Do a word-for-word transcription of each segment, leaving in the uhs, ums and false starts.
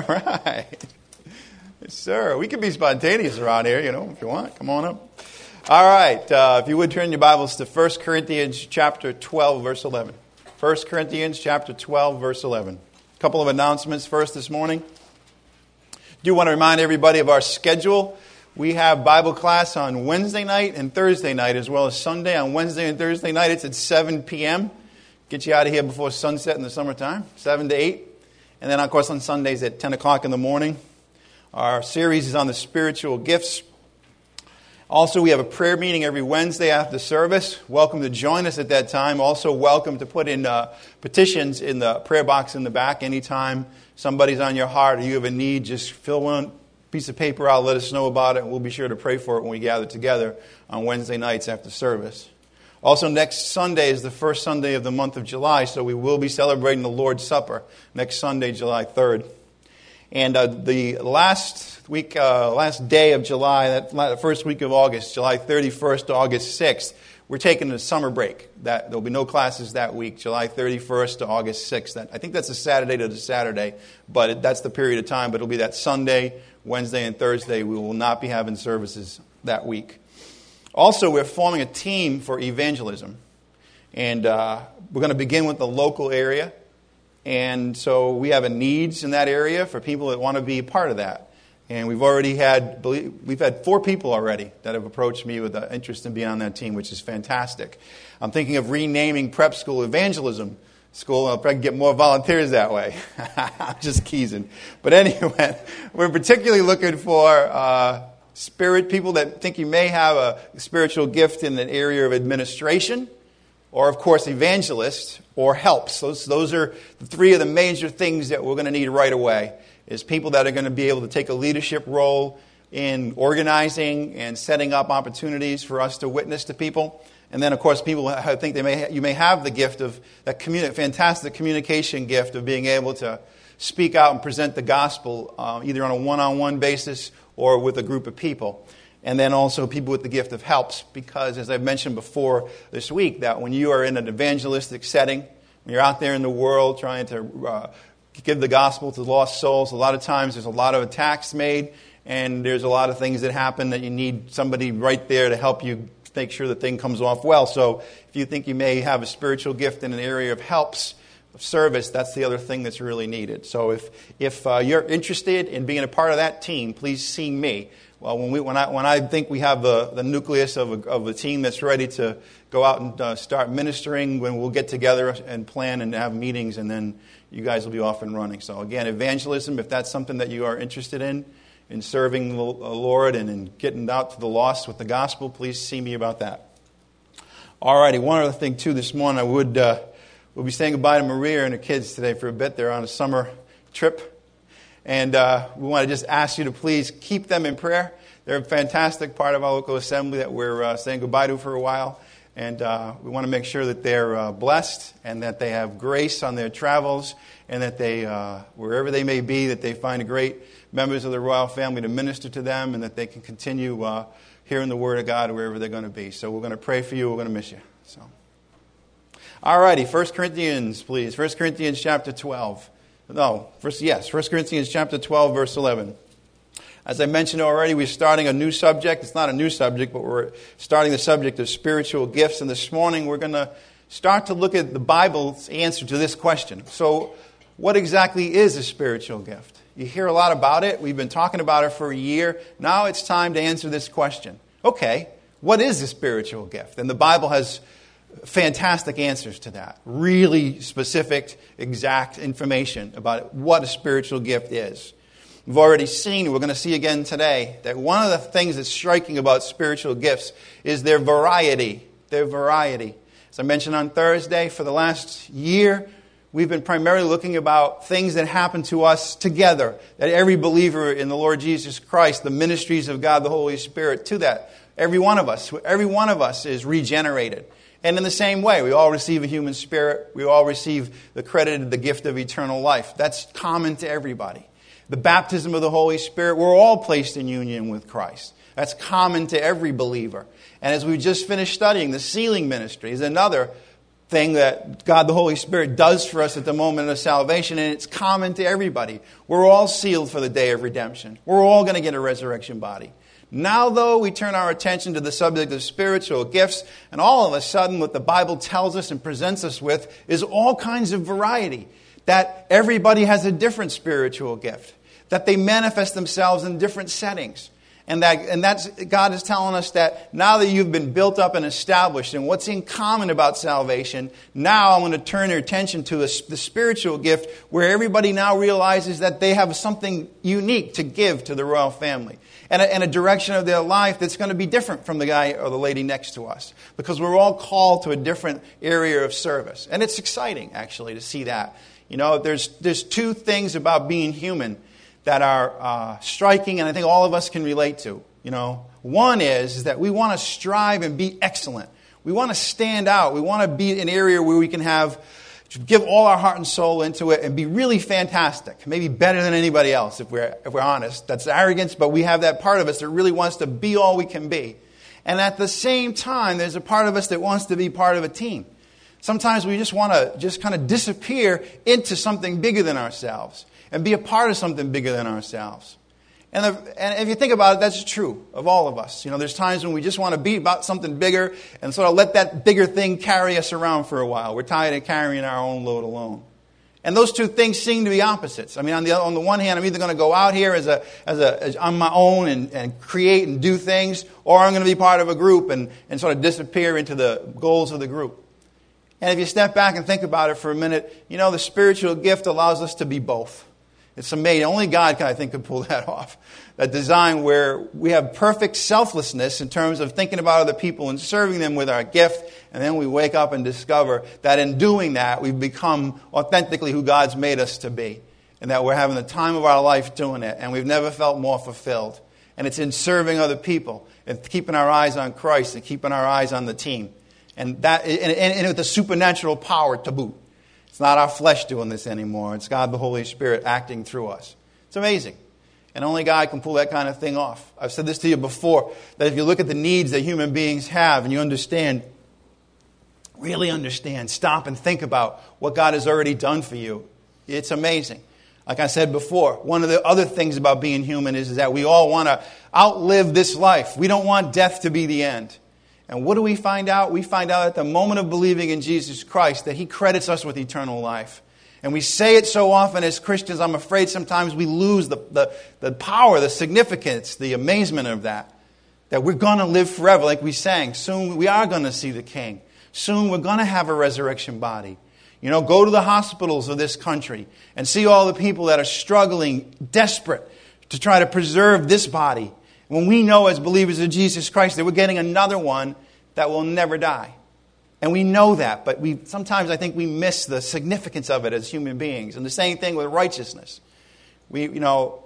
right. Yes, sir. We can be spontaneous around here, you know, if you want. Come on up. All right. Uh, if you would turn your Bibles to First Corinthians chapter twelve, verse eleven. First Corinthians chapter twelve, verse eleven. A couple of announcements first this morning. Do want to remind everybody of our schedule. We have Bible class on Wednesday night and Thursday night, as well as Sunday. On Wednesday and Thursday night, it's at seven p.m. Get you out of here before sunset in the summertime, seven to eight. And then, of course, on Sundays at ten o'clock in the morning. Our series is on the spiritual gifts. Also, we have a prayer meeting every Wednesday after service. Welcome to join us at that time. Also, welcome to put in uh, petitions in the prayer box in the back. Anytime somebody's on your heart or you have a need, just fill one piece of paper out, let us know about it, and we'll be sure to pray for it when we gather together on Wednesday nights after service. Also, next Sunday is the first Sunday of the month of July, so we will be celebrating the Lord's Supper next Sunday, July third. And uh, the last week, uh, last day of July, that the first week of August, July thirty-first to August sixth, we're taking a summer break. That there'll be no classes that week, July thirty-first to August sixth. That, I think that's a Saturday to the Saturday, but it, that's the period of time. But it'll be that Sunday, Wednesday, and Thursday. We will not be having services that week. Also, we're forming a team for evangelism. And uh, we're going to begin with the local area. And so we have a needs in that area for people that want to be a part of that. And we've already had, we've had four people already that have approached me with an interest in being on that team, which is fantastic. I'm thinking of renaming Prep School Evangelism School. I'll probably get more volunteers that way. I'm just teasing. But anyway, we're particularly looking for uh, spirit people that think you may have a spiritual gift in an area of administration, or, of course, evangelists, or helps. Those, those are the three of the major things that we're going to need right away, is people that are going to be able to take a leadership role in organizing and setting up opportunities for us to witness to people. And then, of course, people who think they may you may have the gift of that communi- fantastic communication gift of being able to speak out and present the gospel uh, either on a one-on-one basis or with a group of people. And then also people with the gift of helps, because as I've mentioned before this week, that when you are in an evangelistic setting, when you're out there in the world trying to uh, give the gospel to lost souls, a lot of times there's a lot of attacks made, and there's a lot of things that happen that you need somebody right there to help you make sure the thing comes off well. So if you think you may have a spiritual gift in an area of helps, of service, that's the other thing that's really needed. So if if uh, you're interested in being a part of that team, please see me. Well, when we when I when I think we have the, the nucleus of a, of a team that's ready to go out and uh, start ministering, when we'll get together and plan and have meetings, and then you guys will be off and running. So again, evangelism, if that's something that you are interested in, in serving the Lord and in getting out to the lost with the gospel, please see me about that. All righty, one other thing too. This morning, I would uh, we'll be saying goodbye to Maria and her kids today for a bit. They're on a summer trip. And uh, we want to just ask you to please keep them in prayer. They're a fantastic part of our local assembly that we're uh, saying goodbye to for a while. And uh, we want to make sure that they're uh, blessed and that they have grace on their travels, and that they, uh, wherever they may be, that they find great members of the royal family to minister to them, and that they can continue uh, hearing the word of God wherever they're going to be. So we're going to pray for you. We're going to miss you. So, all righty, First Corinthians, please. First Corinthians chapter twelve. No, first, yes, First Corinthians chapter twelve, verse eleven. As I mentioned already, we're starting a new subject. It's not a new subject, but we're starting the subject of spiritual gifts. And this morning, we're going to start to look at the Bible's answer to this question. So, what exactly is a spiritual gift? You hear a lot about it. We've been talking about it for a year. Now it's time to answer this question. Okay, what is a spiritual gift? And the Bible has fantastic answers to that. Really specific, exact information about what a spiritual gift is. We've already seen, we're going to see again today, that one of the things that's striking about spiritual gifts is their variety. Their variety. As I mentioned on Thursday, for the last year, we've been primarily looking about things that happen to us together. That every believer in the Lord Jesus Christ, the ministries of God, the Holy Spirit, to that. Every one of us, every one of us is regenerated. And in the same way, we all receive a human spirit. We all receive the credit, the gift of eternal life. That's common to everybody. The baptism of the Holy Spirit, we're all placed in union with Christ. That's common to every believer. And as we just finished studying, the sealing ministry is another thing that God the Holy Spirit does for us at the moment of salvation, and it's common to everybody. We're all sealed for the day of redemption. We're all going to get a resurrection body. Now, though, we turn our attention to the subject of spiritual gifts, and all of a sudden what the Bible tells us and presents us with is all kinds of variety, that everybody has a different spiritual gift, that they manifest themselves in different settings. And that and that's God is telling us that now that you've been built up and established, and what's in common about salvation, now I'm going to turn your attention to a, the spiritual gift where everybody now realizes that they have something unique to give to the royal family. And a, and a direction of their life that's going to be different from the guy or the lady next to us. Because we're all called to a different area of service. And it's exciting, actually, to see that. You know, there's there's two things about being human that are uh, striking, and I think all of us can relate to. You know, one is, is that we want to strive and be excellent. We want to stand out. We want to be an area where we can have, give all our heart and soul into it and be really fantastic, maybe better than anybody else if we're if we're honest. That's arrogance, but we have that part of us that really wants to be all we can be. And at the same time, there's a part of us that wants to be part of a team. Sometimes we just want to just kind of disappear into something bigger than ourselves and be a part of something bigger than ourselves. And if, and if you think about it, that's true of all of us. You know, there's times when we just want to be about something bigger and sort of let that bigger thing carry us around for a while. We're tired of carrying our own load alone. And those two things seem to be opposites. I mean, on the on the one hand, I'm either going to go out here as a as a as on my own and, and create and do things, or I'm going to be part of a group and, and sort of disappear into the goals of the group. And if you step back and think about it for a minute, you know, the spiritual gift allows us to be both. It's amazing. Only God, can, I think, could pull that off. That design where we have perfect selflessness in terms of thinking about other people and serving them with our gift. And then we wake up and discover that in doing that, we've become authentically who God's made us to be. And that we're having the time of our life doing it. And we've never felt more fulfilled. And it's in serving other people and keeping our eyes on Christ and keeping our eyes on the team. And that, and, and, and with the supernatural power to boot. It's not our flesh doing this anymore. It's God the Holy Spirit acting through us. It's amazing. And only God can pull that kind of thing off. I've said this to you before, that if you look at the needs that human beings have and you understand, really understand, stop and think about what God has already done for you, it's amazing. Like I said before, one of the other things about being human is, is that we all want to outlive this life. We don't want death to be the end. And what do we find out? We find out at the moment of believing in Jesus Christ that He credits us with eternal life. And we say it so often as Christians, I'm afraid sometimes we lose the, the, the power, the significance, the amazement of that. That we're going to live forever, like we sang. Soon we are going to see the King. Soon we're going to have a resurrection body. You know, go to the hospitals of this country and see all the people that are struggling, desperate to try to preserve this body. When we know as believers of Jesus Christ that we're getting another one that will never die. And we know that, but we sometimes I think we miss the significance of it as human beings. And the same thing with righteousness. We, you know,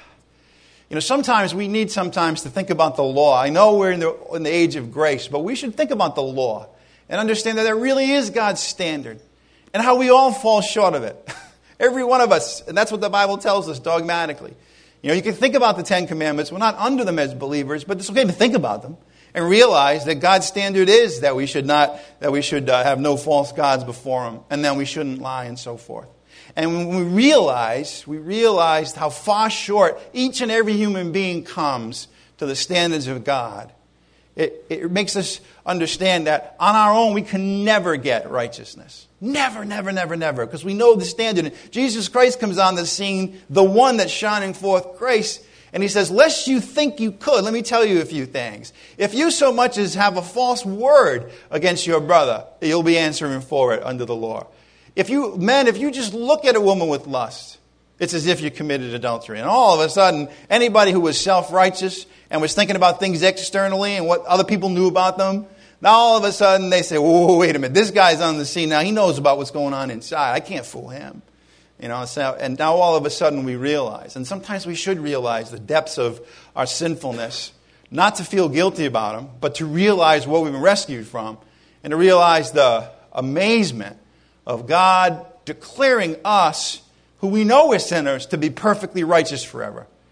you know, sometimes we need sometimes to think about the law. I know we're in the, in the age of grace, but we should think about the law and understand that there really is God's standard and how we all fall short of it. Every one of us. And that's what the Bible tells us dogmatically. You know, you can think about the Ten Commandments. We're not under them as believers, but it's okay to think about them and realize that God's standard is that we should not, that we should uh, have no false gods before Him, and then we shouldn't lie and so forth. And when we realize, we realize how far short each and every human being comes to the standards of God. It, it makes us understand that on our own we can never get righteousness. Never, never, never, never. Because we know the standard. Jesus Christ comes on the scene, the one that's shining forth grace. And He says, lest you think you could, let me tell you a few things. If you so much as have a false word against your brother, you'll be answering for it under the law. If you, men, if you just look at a woman with lust, it's as if you committed adultery. And all of a sudden, anybody who was self-righteous and was thinking about things externally and what other people knew about them, now all of a sudden they say, whoa, wait a minute, this guy's on the scene now. He knows about what's going on inside. I can't fool him. You know, so, and now all of a sudden we realize, and sometimes we should realize the depths of our sinfulness, not to feel guilty about them, but to realize what we've been rescued from, and to realize the amazement of God declaring us, who we know we're sinners, to be perfectly righteous forever.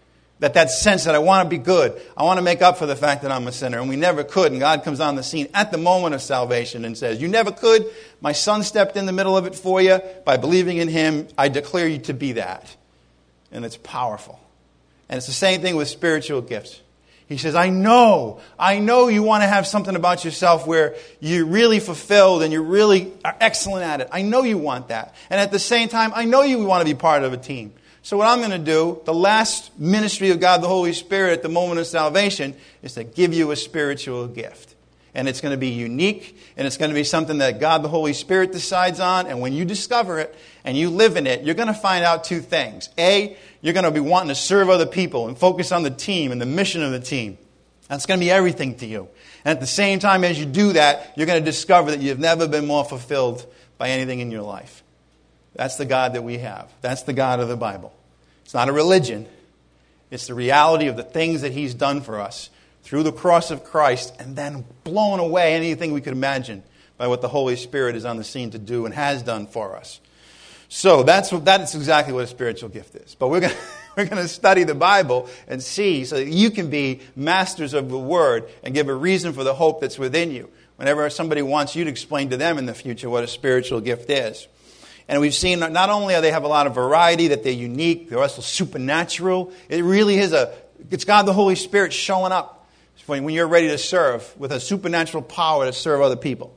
That that sense that I want to be good. I want to make up for the fact that I'm a sinner. And we never could. And God comes on the scene at the moment of salvation and says, you never could. My son stepped in the middle of it for you. By believing in him, I declare you to be that. And it's powerful. And it's the same thing with spiritual gifts. He says, I know, I know you want to have something about yourself where you're really fulfilled and you really are excellent at it. I know you want that. And at the same time, I know you want to be part of a team. So what I'm going to do, the last ministry of God, the Holy Spirit, at the moment of salvation, is to give you a spiritual gift. And it's going to be unique, and it's going to be something that God, the Holy Spirit, decides on. And when you discover it and you live in it, you're going to find out two things. A, you're going to be wanting to serve other people and focus on the team and the mission of the team. That's going to be everything to you. And at the same time as you do that, you're going to discover that you've never been more fulfilled by anything in your life. That's the God that we have. That's the God of the Bible. It's not a religion. It's the reality of the things that He's done for us through the cross of Christ, and then blown away anything we could imagine by what the Holy Spirit is on the scene to do and has done for us. So that's what, that is exactly what a spiritual gift is. But we're going we're going to study the Bible and see so that you can be masters of the Word and give a reason for the hope that's within you whenever somebody wants you to explain to them in the future what a spiritual gift is. And we've seen not only do they have a lot of variety, that they're unique, they're also supernatural. It really is a, it's God the Holy Spirit showing up when you're ready to serve with a supernatural power to serve other people.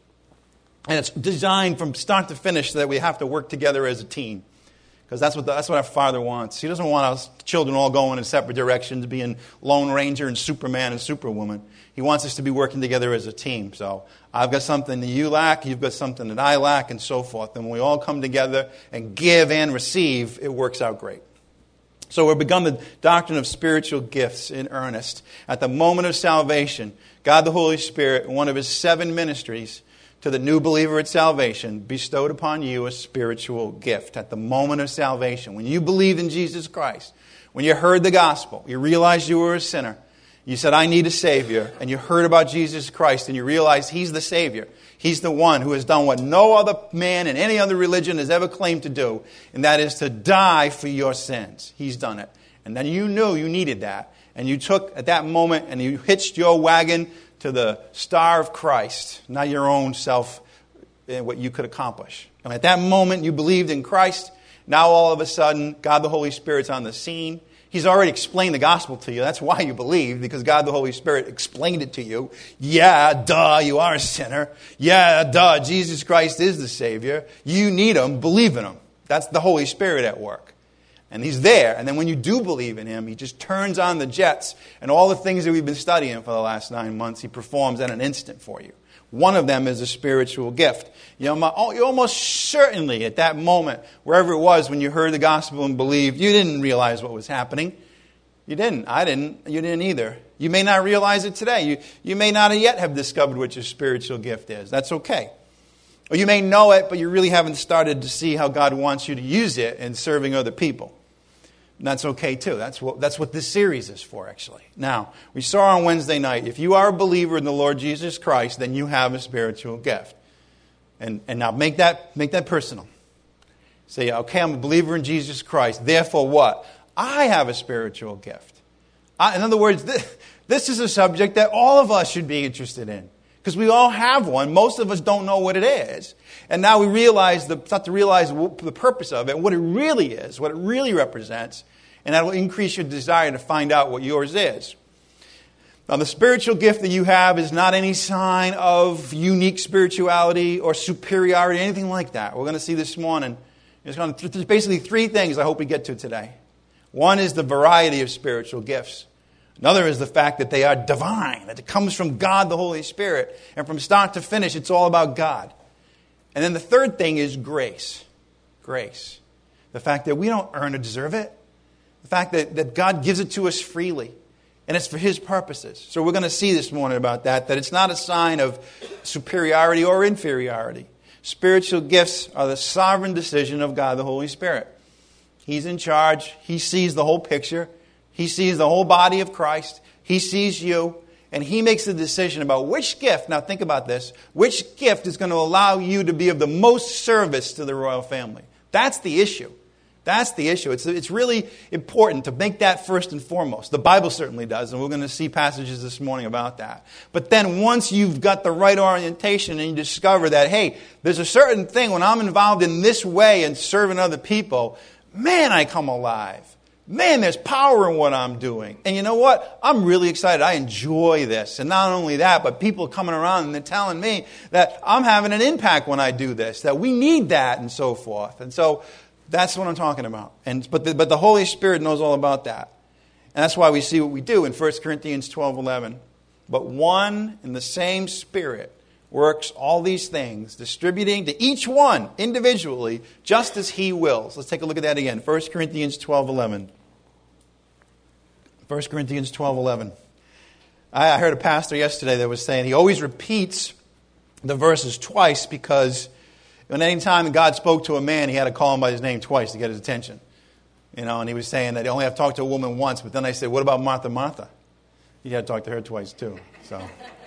And it's designed from start to finish so that we have to work together as a team. Because that's what the, that's what our Father wants. He doesn't want us children all going in separate directions, being Lone Ranger and Superman and Superwoman. He wants us to be working together as a team. So I've got something that you lack, you've got something that I lack, and so forth. And when we all come together and give and receive, it works out great. So we've begun the doctrine of spiritual gifts in earnest. At the moment of salvation, God the Holy Spirit, in one of His seven ministries to the new believer at salvation, bestowed upon you a spiritual gift. At the moment of salvation, when you believed in Jesus Christ, when you heard the gospel, you realized you were a sinner, you said, I need a Savior, and you heard about Jesus Christ, and you realized He's the Savior. He's the one who has done what no other man in any other religion has ever claimed to do, and that is to die for your sins. He's done it. And then you knew you needed that, and you took at that moment and you hitched your wagon to the star of Christ, not your own self, what you could accomplish. And at that moment you believed in Christ. Now all of a sudden, God the Holy Spirit's on the scene. He's already explained the gospel to you. That's why you believe, because God the Holy Spirit explained it to you. Yeah, duh, you are a sinner. Yeah, duh, Jesus Christ is the Savior. You need Him, believe in Him. That's the Holy Spirit at work. And He's there. And then when you do believe in Him, He just turns on the jets. And all the things that we've been studying for the last nine months, He performs in an instant for you. One of them is a spiritual gift. You know, you almost certainly at that moment, wherever it was when you heard the gospel and believed, you didn't realize what was happening. You didn't. I didn't. You didn't either. You may not realize it today. You, you may not yet have discovered what your spiritual gift is. That's okay. Or you may know it, but you really haven't started to see how God wants you to use it in serving other people. And that's okay too. That's what, that's what this series is for, actually. Now, we saw on Wednesday night, if you are a believer in the Lord Jesus Christ, then you have a spiritual gift. And, and now make that, make that personal. Say, okay, I'm a believer in Jesus Christ. Therefore what? I have a spiritual gift. I, in other words, this, this is a subject that all of us should be interested in. Because we all have one. Most of us don't know what it is. And now we realize, the, start to realize the purpose of it, what it really is, what it really represents. And that will increase your desire to find out what yours is. Now, the spiritual gift that you have is not any sign of unique spirituality or superiority, anything like that. We're going to see this morning. There's basically three things I hope we get to today. One is the variety of spiritual gifts. Another is the fact that they are divine, that it comes from God, the Holy Spirit. And from start to finish, it's all about God. And then the third thing is grace. Grace. The fact that we don't earn or deserve it. The fact that, that God gives it to us freely. And it's for His purposes. So we're going to see this morning about that, that it's not a sign of superiority or inferiority. Spiritual gifts are the sovereign decision of God, the Holy Spirit. He's in charge. He sees the whole picture. He sees the whole body of Christ. He sees you. And He makes the decision about which gift, now think about this, which gift is going to allow you to be of the most service to the royal family. That's the issue. That's the issue. It's, it's really important to make that first and foremost. The Bible certainly does, and we're going to see passages this morning about that. But then once you've got the right orientation and you discover that, hey, there's a certain thing when I'm involved in this way and serving other people, man, I come alive. Man, there's power in what I'm doing. And you know what? I'm really excited. I enjoy this. And not only that, but people coming around and they're telling me that I'm having an impact when I do this, that we need that and so forth. And so that's what I'm talking about. And but the, but the Holy Spirit knows all about that. And that's why we see what we do in First Corinthians twelve eleven. But one and the same Spirit works all these things, distributing to each one individually just as He wills. Let's take a look at that again. First Corinthians twelve eleven. First Corinthians twelve eleven. I heard a pastor yesterday that was saying he always repeats the verses twice because when any time God spoke to a man, he had to call him by his name twice to get his attention. You know, and he was saying that he only have to talk to a woman once, but then I said, what about Martha, Martha? He had to talk to her twice too. So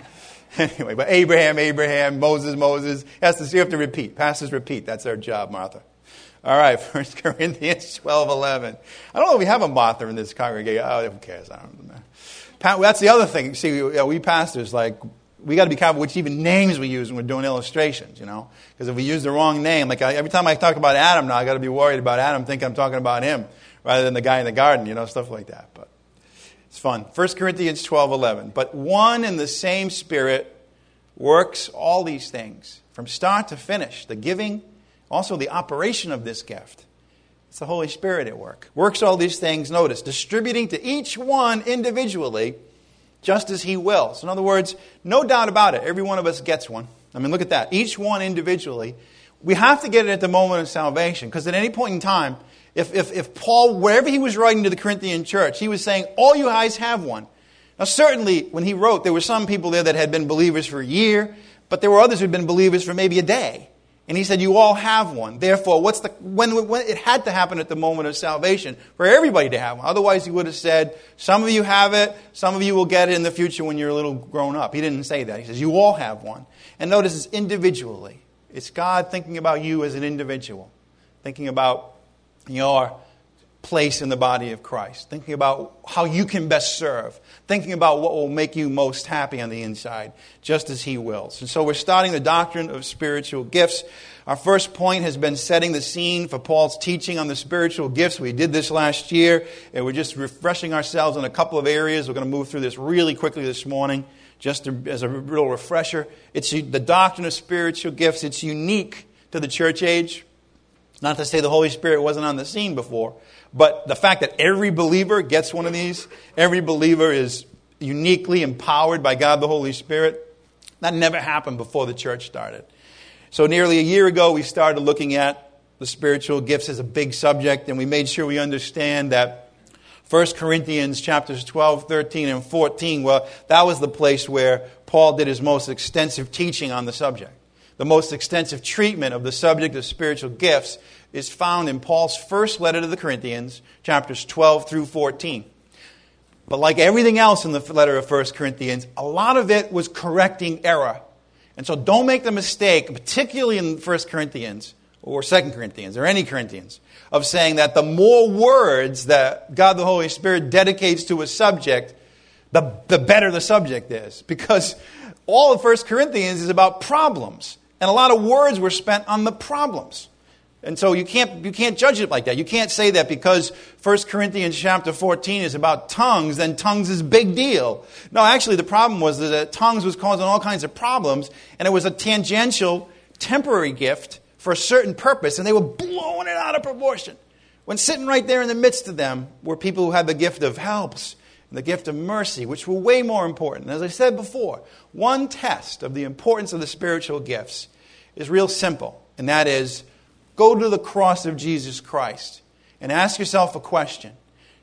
anyway, but Abraham, Abraham, Moses, Moses. Has to, you have to repeat. Pastors repeat. That's their job, Martha. All right, First Corinthians twelve eleven. I don't know if we have a Martha in this congregation. Oh, who cares? I don't know. That's the other thing. See, you know, we pastors, like, we got to be careful which even names we use when we're doing illustrations, you know. Because if we use the wrong name, like I, every time I talk about Adam now, I got to be worried about Adam, thinking I'm talking about him rather than the guy in the garden, you know, stuff like that. But it's fun. First Corinthians twelve eleven. But one and the same Spirit works all these things from start to finish, the giving, also the operation of this gift. It's the Holy Spirit at work. Works all these things, notice, distributing to each one individually just as He wills. In other words, no doubt about it, every one of us gets one. I mean, look at that. Each one individually. We have to get it at the moment of salvation, because at any point in time, if, if, if Paul, wherever he was writing to the Corinthian church, he was saying, all you guys have one. Now, certainly, when he wrote, there were some people there that had been believers for a year, but there were others who had been believers for maybe a day. And he said, you all have one. Therefore, what's the when, when it had to happen at the moment of salvation for everybody to have one. Otherwise, he would have said, some of you have it, some of you will get it in the future when you're a little grown up. He didn't say that. He says, you all have one. And notice it's individually. It's God thinking about you as an individual. Thinking about your place in the body of Christ. Thinking about how you can best serve. Thinking about what will make you most happy on the inside, just as He wills. And so we're starting the doctrine of spiritual gifts. Our first point has been setting the scene for Paul's teaching on the spiritual gifts. We did this last year, and we're just refreshing ourselves in a couple of areas. We're going to move through this really quickly this morning, just to, as a real refresher. It's the doctrine of spiritual gifts. It's unique to the church age. Not to say the Holy Spirit wasn't on the scene before, but the fact that every believer gets one of these, every believer is uniquely empowered by God the Holy Spirit, that never happened before the church started. So nearly a year ago, we started looking at the spiritual gifts as a big subject, and we made sure we understand that First Corinthians chapters twelve, thirteen, and fourteen, well, that was the place where Paul did his most extensive teaching on the subject. The most extensive treatment of the subject of spiritual gifts is found in Paul's first letter to the Corinthians, chapters twelve through fourteen. But like everything else in the letter of First Corinthians, a lot of it was correcting error. And so don't make the mistake, particularly in First Corinthians or Second Corinthians or any Corinthians, of saying that the more words that God the Holy Spirit dedicates to a subject, the, the better the subject is. Because all of First Corinthians is about problems. And a lot of words were spent on the problems. And so you can't you can't judge it like that. You can't say that because First Corinthians chapter fourteen is about tongues, then tongues is a big deal. No, actually the problem was that tongues was causing all kinds of problems, and it was a tangential, temporary gift for a certain purpose, and they were blowing it out of proportion. When sitting right there in the midst of them were people who had the gift of helps and the gift of mercy, which were way more important. As I said before, one test of the importance of the spiritual gifts is real simple, and that is, go to the cross of Jesus Christ and ask yourself a question.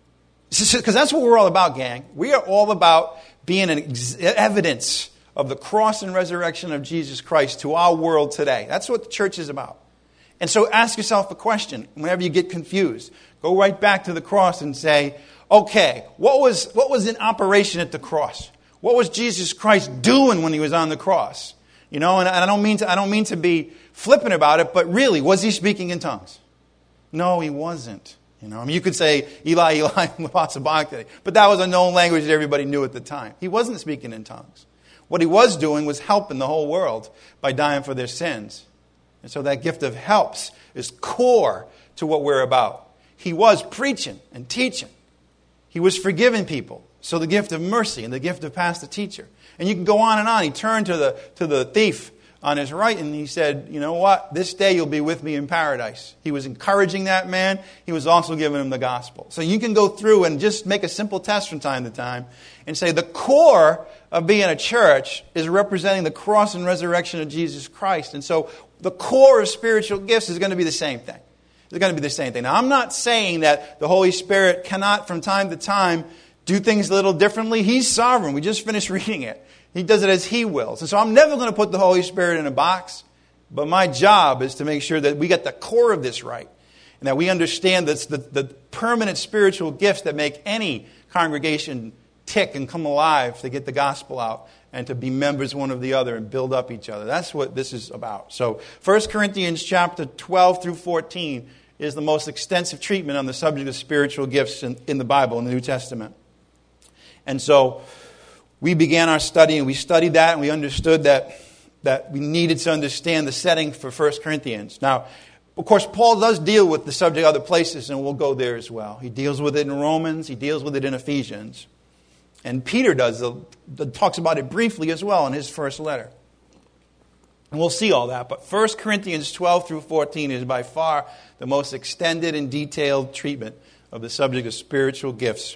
Because that's what we're all about, gang. We are all about being an ex- evidence of the cross and resurrection of Jesus Christ to our world today. That's what the church is about. And so ask yourself a question whenever you get confused. Go right back to the cross and say, okay, what was, what was in operation at the cross? What was Jesus Christ doing when He was on the cross? You know, and I don't mean to, I don't mean to be flippant about it, but really, was He speaking in tongues? No, he wasn't. You know, I mean, you could say, Eli, Eli, lama sabachthani, but that was a known language that everybody knew at the time. He wasn't speaking in tongues. What he was doing was helping the whole world by dying for their sins. And so that gift of helps is core to what we're about. He was preaching and teaching. He was forgiving people. So the gift of mercy and the gift of pastor teacher. And you can go on and on. He turned to the to the thief on his right and he said, you know what? This day you'll be with me in paradise. He was encouraging that man. He was also giving him the gospel. So you can go through and just make a simple test from time to time and say the core of being a church is representing the cross and resurrection of Jesus Christ. And so the core of spiritual gifts is going to be the same thing. It's going to be the same thing. Now, I'm not saying that the Holy Spirit cannot from time to time do things a little differently. He's sovereign. We just finished reading it. He does it as He wills. And so I'm never going to put the Holy Spirit in a box. But my job is to make sure that we get the core of this right. And that we understand that's the, the permanent spiritual gifts that make any congregation tick and come alive to get the gospel out and to be members one of the other and build up each other. That's what this is about. So First Corinthians chapter twelve through fourteen is the most extensive treatment on the subject of spiritual gifts in, in the Bible, in the New Testament. And so we began our study and we studied that and we understood that, that we needed to understand the setting for First Corinthians. Now, of course, Paul does deal with the subject other places and we'll go there as well. He deals with it in Romans. He deals with it in Ephesians. And Peter does, the, the, talks about it briefly as well in his first letter. And we'll see all that. But First Corinthians twelve through fourteen is by far the most extended and detailed treatment of the subject of spiritual gifts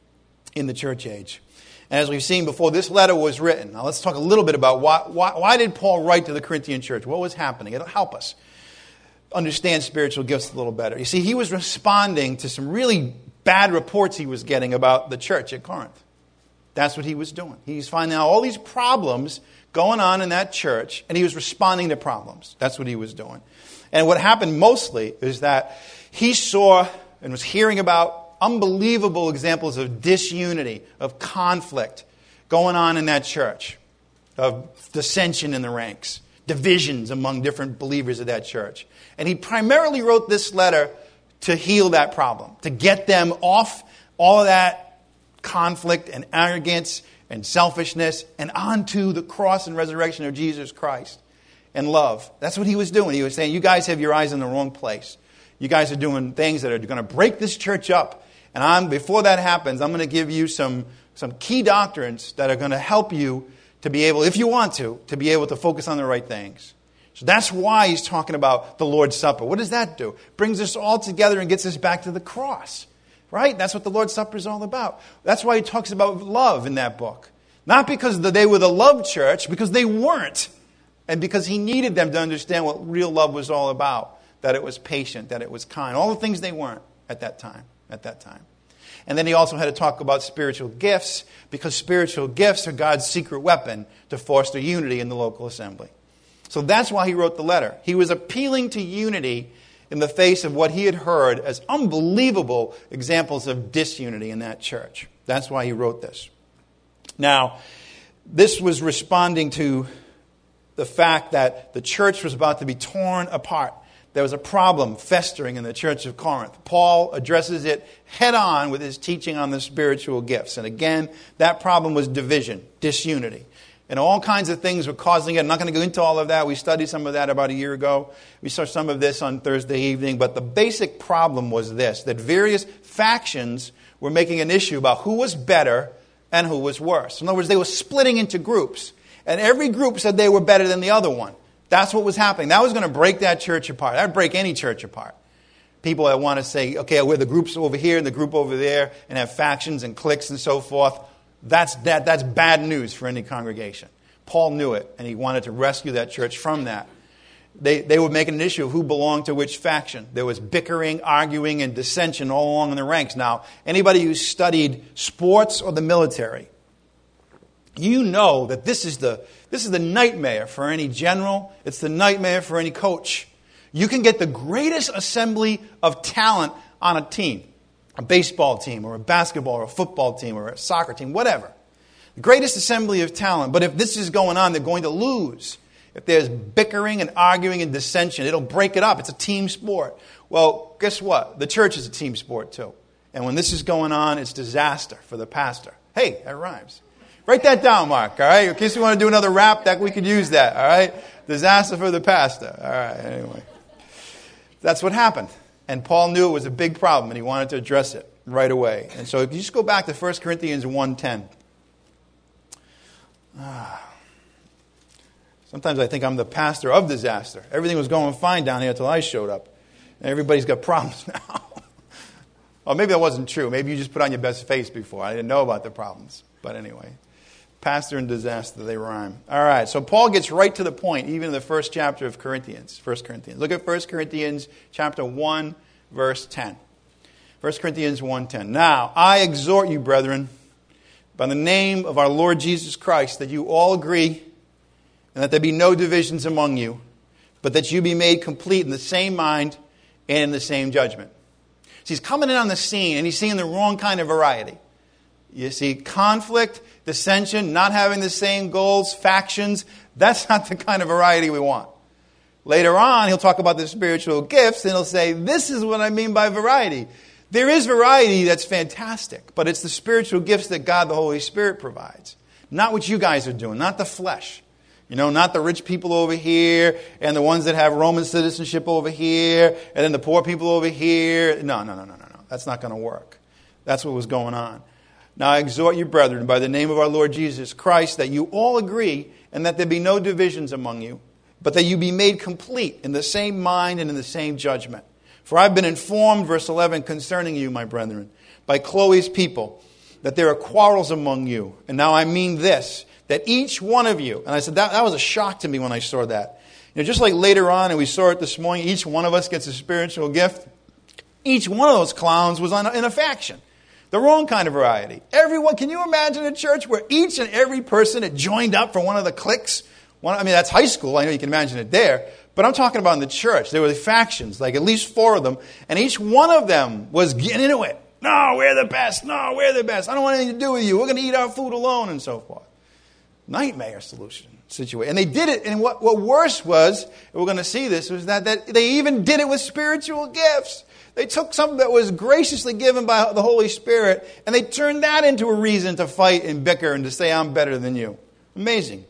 in the church age. And as we've seen before, this letter was written. Now let's talk a little bit about why, why, why did Paul write to the Corinthian church? What was happening? It'll help us understand spiritual gifts a little better. You see, he was responding to some really bad reports he was getting about the church at Corinth. That's what he was doing. He's finding out all these problems going on in that church, and he was responding to problems. That's what he was doing. And what happened mostly is that he saw and was hearing about unbelievable examples of disunity, of conflict going on in that church, of dissension in the ranks, divisions among different believers of that church. And he primarily wrote this letter to heal that problem, to get them off all of that conflict and arrogance and selfishness and onto the cross and resurrection of Jesus Christ and love. That's what he was doing. He was saying, you guys have your eyes in the wrong place. You guys are doing things that are going to break this church up. And I'm before that happens, I'm going to give you some, some key doctrines that are going to help you to be able, if you want to, to be able to focus on the right things. So that's why he's talking about the Lord's Supper. What does that do? It brings us all together and gets us back to the cross. Right? That's what the Lord's Supper is all about. That's why he talks about love in that book. Not because they were the love church, because they weren't. And because he needed them to understand what real love was all about. That it was patient, that it was kind. All the things they weren't at that time. At that time. And then he also had to talk about spiritual gifts, because spiritual gifts are God's secret weapon to foster unity in the local assembly. So that's why he wrote the letter. He was appealing to unity in the face of what he had heard as unbelievable examples of disunity in that church. That's why he wrote this. Now, this was responding to the fact that the church was about to be torn apart. There was a problem festering in the church of Corinth. Paul addresses it head on with his teaching on the spiritual gifts. And again, that problem was division, disunity. And all kinds of things were causing it. I'm not going to go into all of that. We studied some of that about a year ago. We saw some of this on Thursday evening. But the basic problem was this, that various factions were making an issue about who was better and who was worse. In other words, they were splitting into groups. And every group said they were better than the other one. That's what was happening. That was going to break that church apart. That would break any church apart. People that want to say, okay, we're the groups over here and the group over there and have factions and cliques and so forth. That's that. That's bad news for any congregation. Paul knew it, and he wanted to rescue that church from that. They they would make an issue of who belonged to which faction. There was bickering, arguing, and dissension all along in the ranks. Now, anybody who studied sports or the military, you know that this is the this is the nightmare for any general. It's the nightmare for any coach. You can get the greatest assembly of talent on a team. A baseball team or a basketball or a football team or a soccer team, whatever. The greatest assembly of talent. But if this is going on, they're going to lose. If there's bickering and arguing and dissension, it'll break it up. It's a team sport. Well, guess what? The church is a team sport too. And when this is going on, it's disaster for the pastor. Hey, that rhymes. Write that down, Mark, all right? In case you want to do another rap, that we could use that, all right? Disaster for the pastor. All right, anyway. That's what happened. And Paul knew it was a big problem, and he wanted to address it right away. And so if you just go back to First Corinthians one ten. Ah. Sometimes I think I'm the pastor of disaster. Everything was going fine down here until I showed up. And everybody's got problems now. Well, maybe that wasn't true. Maybe you just put on your best face before. I didn't know about the problems. But anyway, pastor and disaster, they rhyme. All right, so Paul gets right to the point, even in the first chapter of Corinthians, First Corinthians. Look at First Corinthians chapter one, verse ten. First Corinthians one ten. Now, I exhort you, brethren, by the name of our Lord Jesus Christ, that you all agree, and that there be no divisions among you, but that you be made complete in the same mind and in the same judgment. So he's coming in on the scene, and he's seeing the wrong kind of variety. You see, conflict, dissension, not having the same goals, factions. That's not the kind of variety we want. Later on, he'll talk about the spiritual gifts, and he'll say, this is what I mean by variety. There is variety that's fantastic, but it's the spiritual gifts that God, the Holy Spirit, provides. Not what you guys are doing, not the flesh. You know, not the rich people over here and the ones that have Roman citizenship over here and then the poor people over here. No, no, no, no, no, no. That's not going to work. That's what was going on. Now I exhort you, brethren, by the name of our Lord Jesus Christ, that you all agree and that there be no divisions among you, but that you be made complete in the same mind and in the same judgment. For I've been informed, verse eleven, concerning you, my brethren, by Chloe's people, that there are quarrels among you. And now I mean this, that each one of you, and I said that, that was a shock to me when I saw that. You know, just like later on, and we saw it this morning, each one of us gets a spiritual gift. Each one of those clowns was on a, in a faction. The wrong kind of variety. Everyone, can you imagine a church where each and every person had joined up for one of the cliques? One, I mean, that's high school. I know you can imagine it there. But I'm talking about in the church. There were factions, like at least four of them. And each one of them was getting into it. No, we're the best. No, we're the best. I don't want anything to do with you. We're going to eat our food alone and so forth. Nightmare solution situation. And they did it. And what, what worse was, and we're going to see this, was that, that they even did it with spiritual gifts. They took something that was graciously given by the Holy Spirit, and they turned that into a reason to fight and bicker and to say, I'm better than you. Amazing.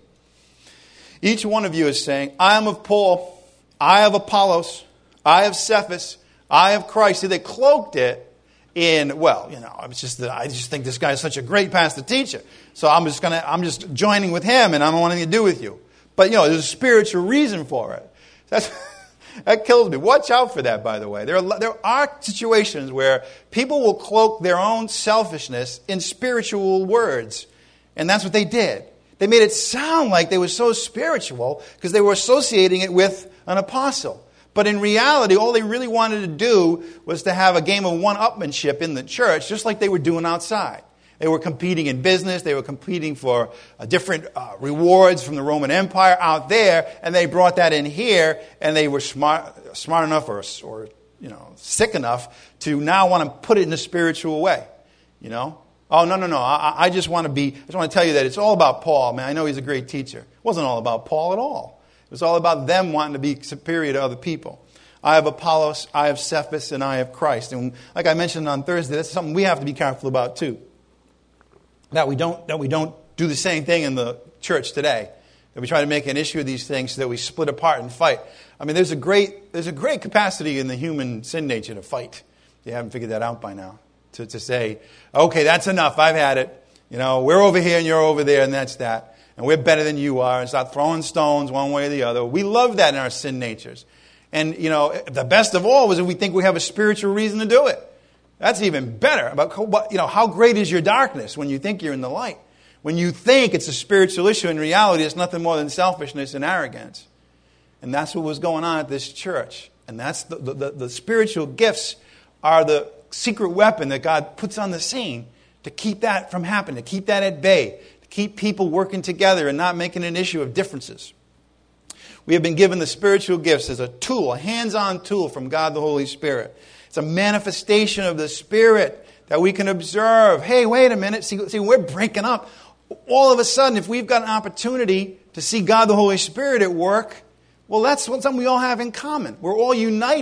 Each one of you is saying, I am of Paul, I have Apollos, I have Cephas, I have Christ. See, they cloaked it in, well, you know, it's just that I just think this guy is such a great pastor teacher. So I'm just gonna, I'm just joining with him, and I don't want anything to do with you. But you know, there's a spiritual reason for it. That's that kills me. Watch out for that, by the way. There are there are situations where people will cloak their own selfishness in spiritual words, and that's what they did. They made it sound like they were so spiritual because they were associating it with an apostle. But in reality, all they really wanted to do was to have a game of one-upmanship in the church, just like they were doing outside. They were competing in business. They were competing for uh, different uh, rewards from the Roman Empire out there, and they brought that in here, and they were smart, smart enough or, or you know, sick enough to now want to put it in a spiritual way. You know, oh no, no, no! I, I just want to be. I just want to tell you that it's all about Paul. Man, I know he's a great teacher. It wasn't all about Paul at all. It was all about them wanting to be superior to other people. I have Apollos, I have Cephas, and I have Christ. And like I mentioned on Thursday, that's something we have to be careful about too. That we don't that we don't do the same thing in the church today. That we try to make an issue of these things so that we split apart and fight. I mean, there's a great there's a great capacity in the human sin nature to fight. If you haven't figured that out by now. To, to say, okay, that's enough. I've had it. You know, we're over here and you're over there, and that's that. And we're better than you are, and start throwing stones one way or the other. We love that in our sin natures. And, you know, the best of all is if we think we have a spiritual reason to do it. That's even better. But, you know, how great is your darkness when you think you're in the light? When you think it's a spiritual issue, in reality, it's nothing more than selfishness and arrogance. And that's what was going on at this church. And that's the, the, the spiritual gifts are the secret weapon that God puts on the scene to keep that from happening, to keep that at bay, to keep people working together and not making an issue of differences. We have been given the spiritual gifts as a tool, a hands-on tool from God the Holy Spirit. It's a manifestation of the Spirit that we can observe. Hey, wait a minute. See, see, we're breaking up. All of a sudden, if we've got an opportunity to see God the Holy Spirit at work, well, that's something we all have in common. We're all united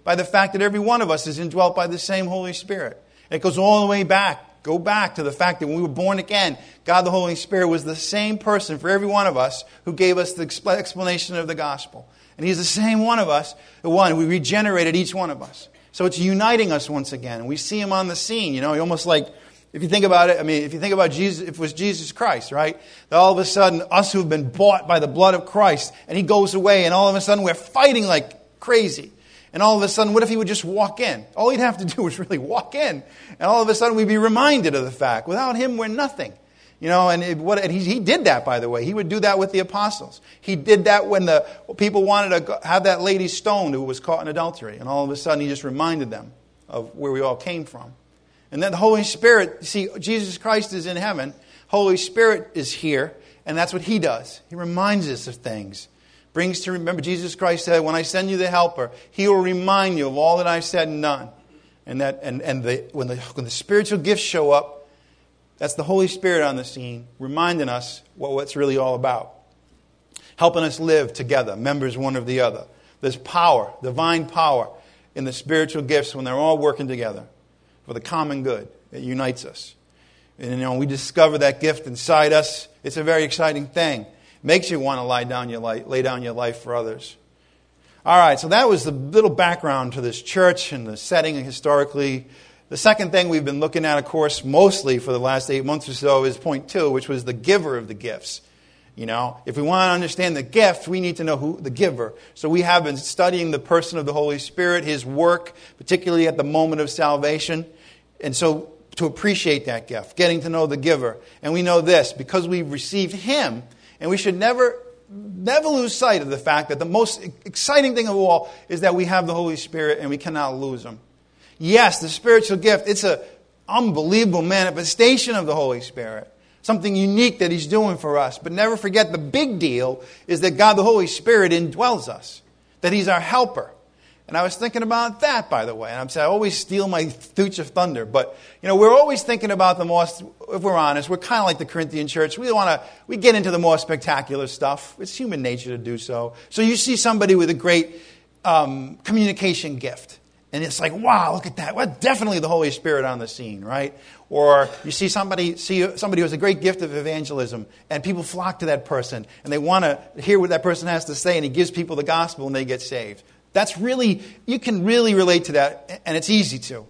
by the fact that every one of us is indwelt by the same Holy Spirit. It goes all the way back. Go back to the fact that when we were born again, God the Holy Spirit was the same person for every one of us who gave us the explanation of the gospel. And He's the same one of us, the one who regenerated each one of us. So it's uniting us once again. And we see Him on the scene, you know, almost like, if you think about it, I mean, if you think about Jesus, if it was Jesus Christ, right? That all of a sudden, us who have been bought by the blood of Christ, and He goes away, and all of a sudden we're fighting like crazy. And all of a sudden, what if He would just walk in? All He'd have to do is really walk in. And all of a sudden we'd be reminded of the fact, without Him, we're nothing. You know, and, it, what, and he, he did that, by the way. He would do that with the apostles. He did that when the people wanted to have that lady stoned who was caught in adultery. And all of a sudden, He just reminded them of where we all came from. And then the Holy Spirit, see, Jesus Christ is in heaven. Holy Spirit is here, and that's what He does. He reminds us of things. Brings to remember, Jesus Christ said, when I send you the Helper, He will remind you of all that I've said and done. And that, and, and the, when, the, when the spiritual gifts show up, that's the Holy Spirit on the scene, reminding us what it's really all about. Helping us live together, members one of the other. There's power, divine power, in the spiritual gifts when they're all working together for the common good that unites us. And you know, we discover that gift inside us. It's a very exciting thing. Makes you want to lie down your life, lay down your life for others. All right, so that was the little background to this church and the setting historically. The second thing we've been looking at, of course, mostly for the last eight months or so is point two, which was the giver of the gifts. You know, if we want to understand the gift, we need to know who the giver. So we have been studying the person of the Holy Spirit, His work, particularly at the moment of salvation. And so to appreciate that gift, getting to know the giver. And we know this, because we've received Him, and we should never, never lose sight of the fact that the most exciting thing of all is that we have the Holy Spirit and we cannot lose Him. Yes, the spiritual gift, it's an unbelievable manifestation of the Holy Spirit. Something unique that He's doing for us. But never forget the big deal is that God the Holy Spirit indwells us. That He's our helper. And I was thinking about that, by the way. And I'm saying I always steal my future thunder. But, you know, we're always thinking about the most, if we're honest, we're kind of like the Corinthian church. We want to, we get into the more spectacular stuff. It's human nature to do so. So you see somebody with a great um, communication gift. And it's like, wow, look at that. Well, definitely the Holy Spirit on the scene, right? Or you see somebody see somebody who has a great gift of evangelism, and people flock to that person, and they want to hear what that person has to say, and he gives people the gospel, and they get saved. That's really, you can really relate to that, and it's easy to.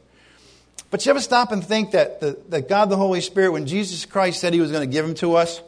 But you ever stop and think that, the, that God the Holy Spirit, when Jesus Christ said He was going to give Him to us,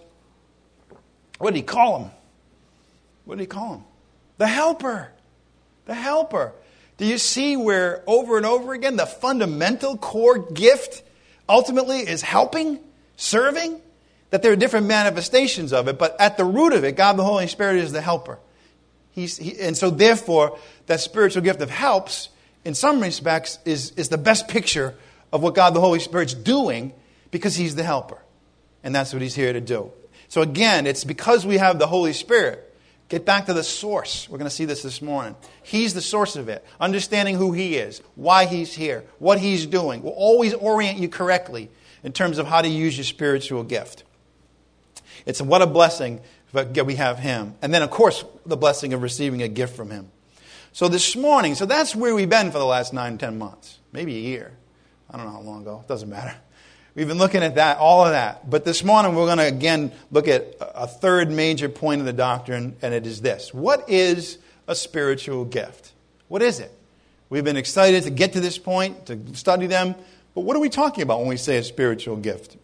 what did He call Him? What did He call Him? The Helper. The Helper. Do you see where over and over again the fundamental core gift ultimately is helping, serving? That there are different manifestations of it, but at the root of it, God the Holy Spirit is the helper. He's, he, and so therefore, that spiritual gift of helps, in some respects, is, is the best picture of what God the Holy Spirit's doing because He's the helper. And that's what He's here to do. So again, it's because we have the Holy Spirit. Get back to the source. We're going to see this this morning. He's the source of it. Understanding who He is, why He's here, what He's doing will always orient you correctly in terms of how to use your spiritual gift. It's what a blessing that we have Him. And then, of course, the blessing of receiving a gift from Him. So this morning, so that's where we've been for the last nine, ten months. Maybe a year. I don't know how long ago. It doesn't matter. We've been looking at that, all of that. But this morning we're going to again look at a third major point of the doctrine, and it is this. What is a spiritual gift? What is it? We've been excited to get to this point, to study them. But what are we talking about when we say a spiritual gift?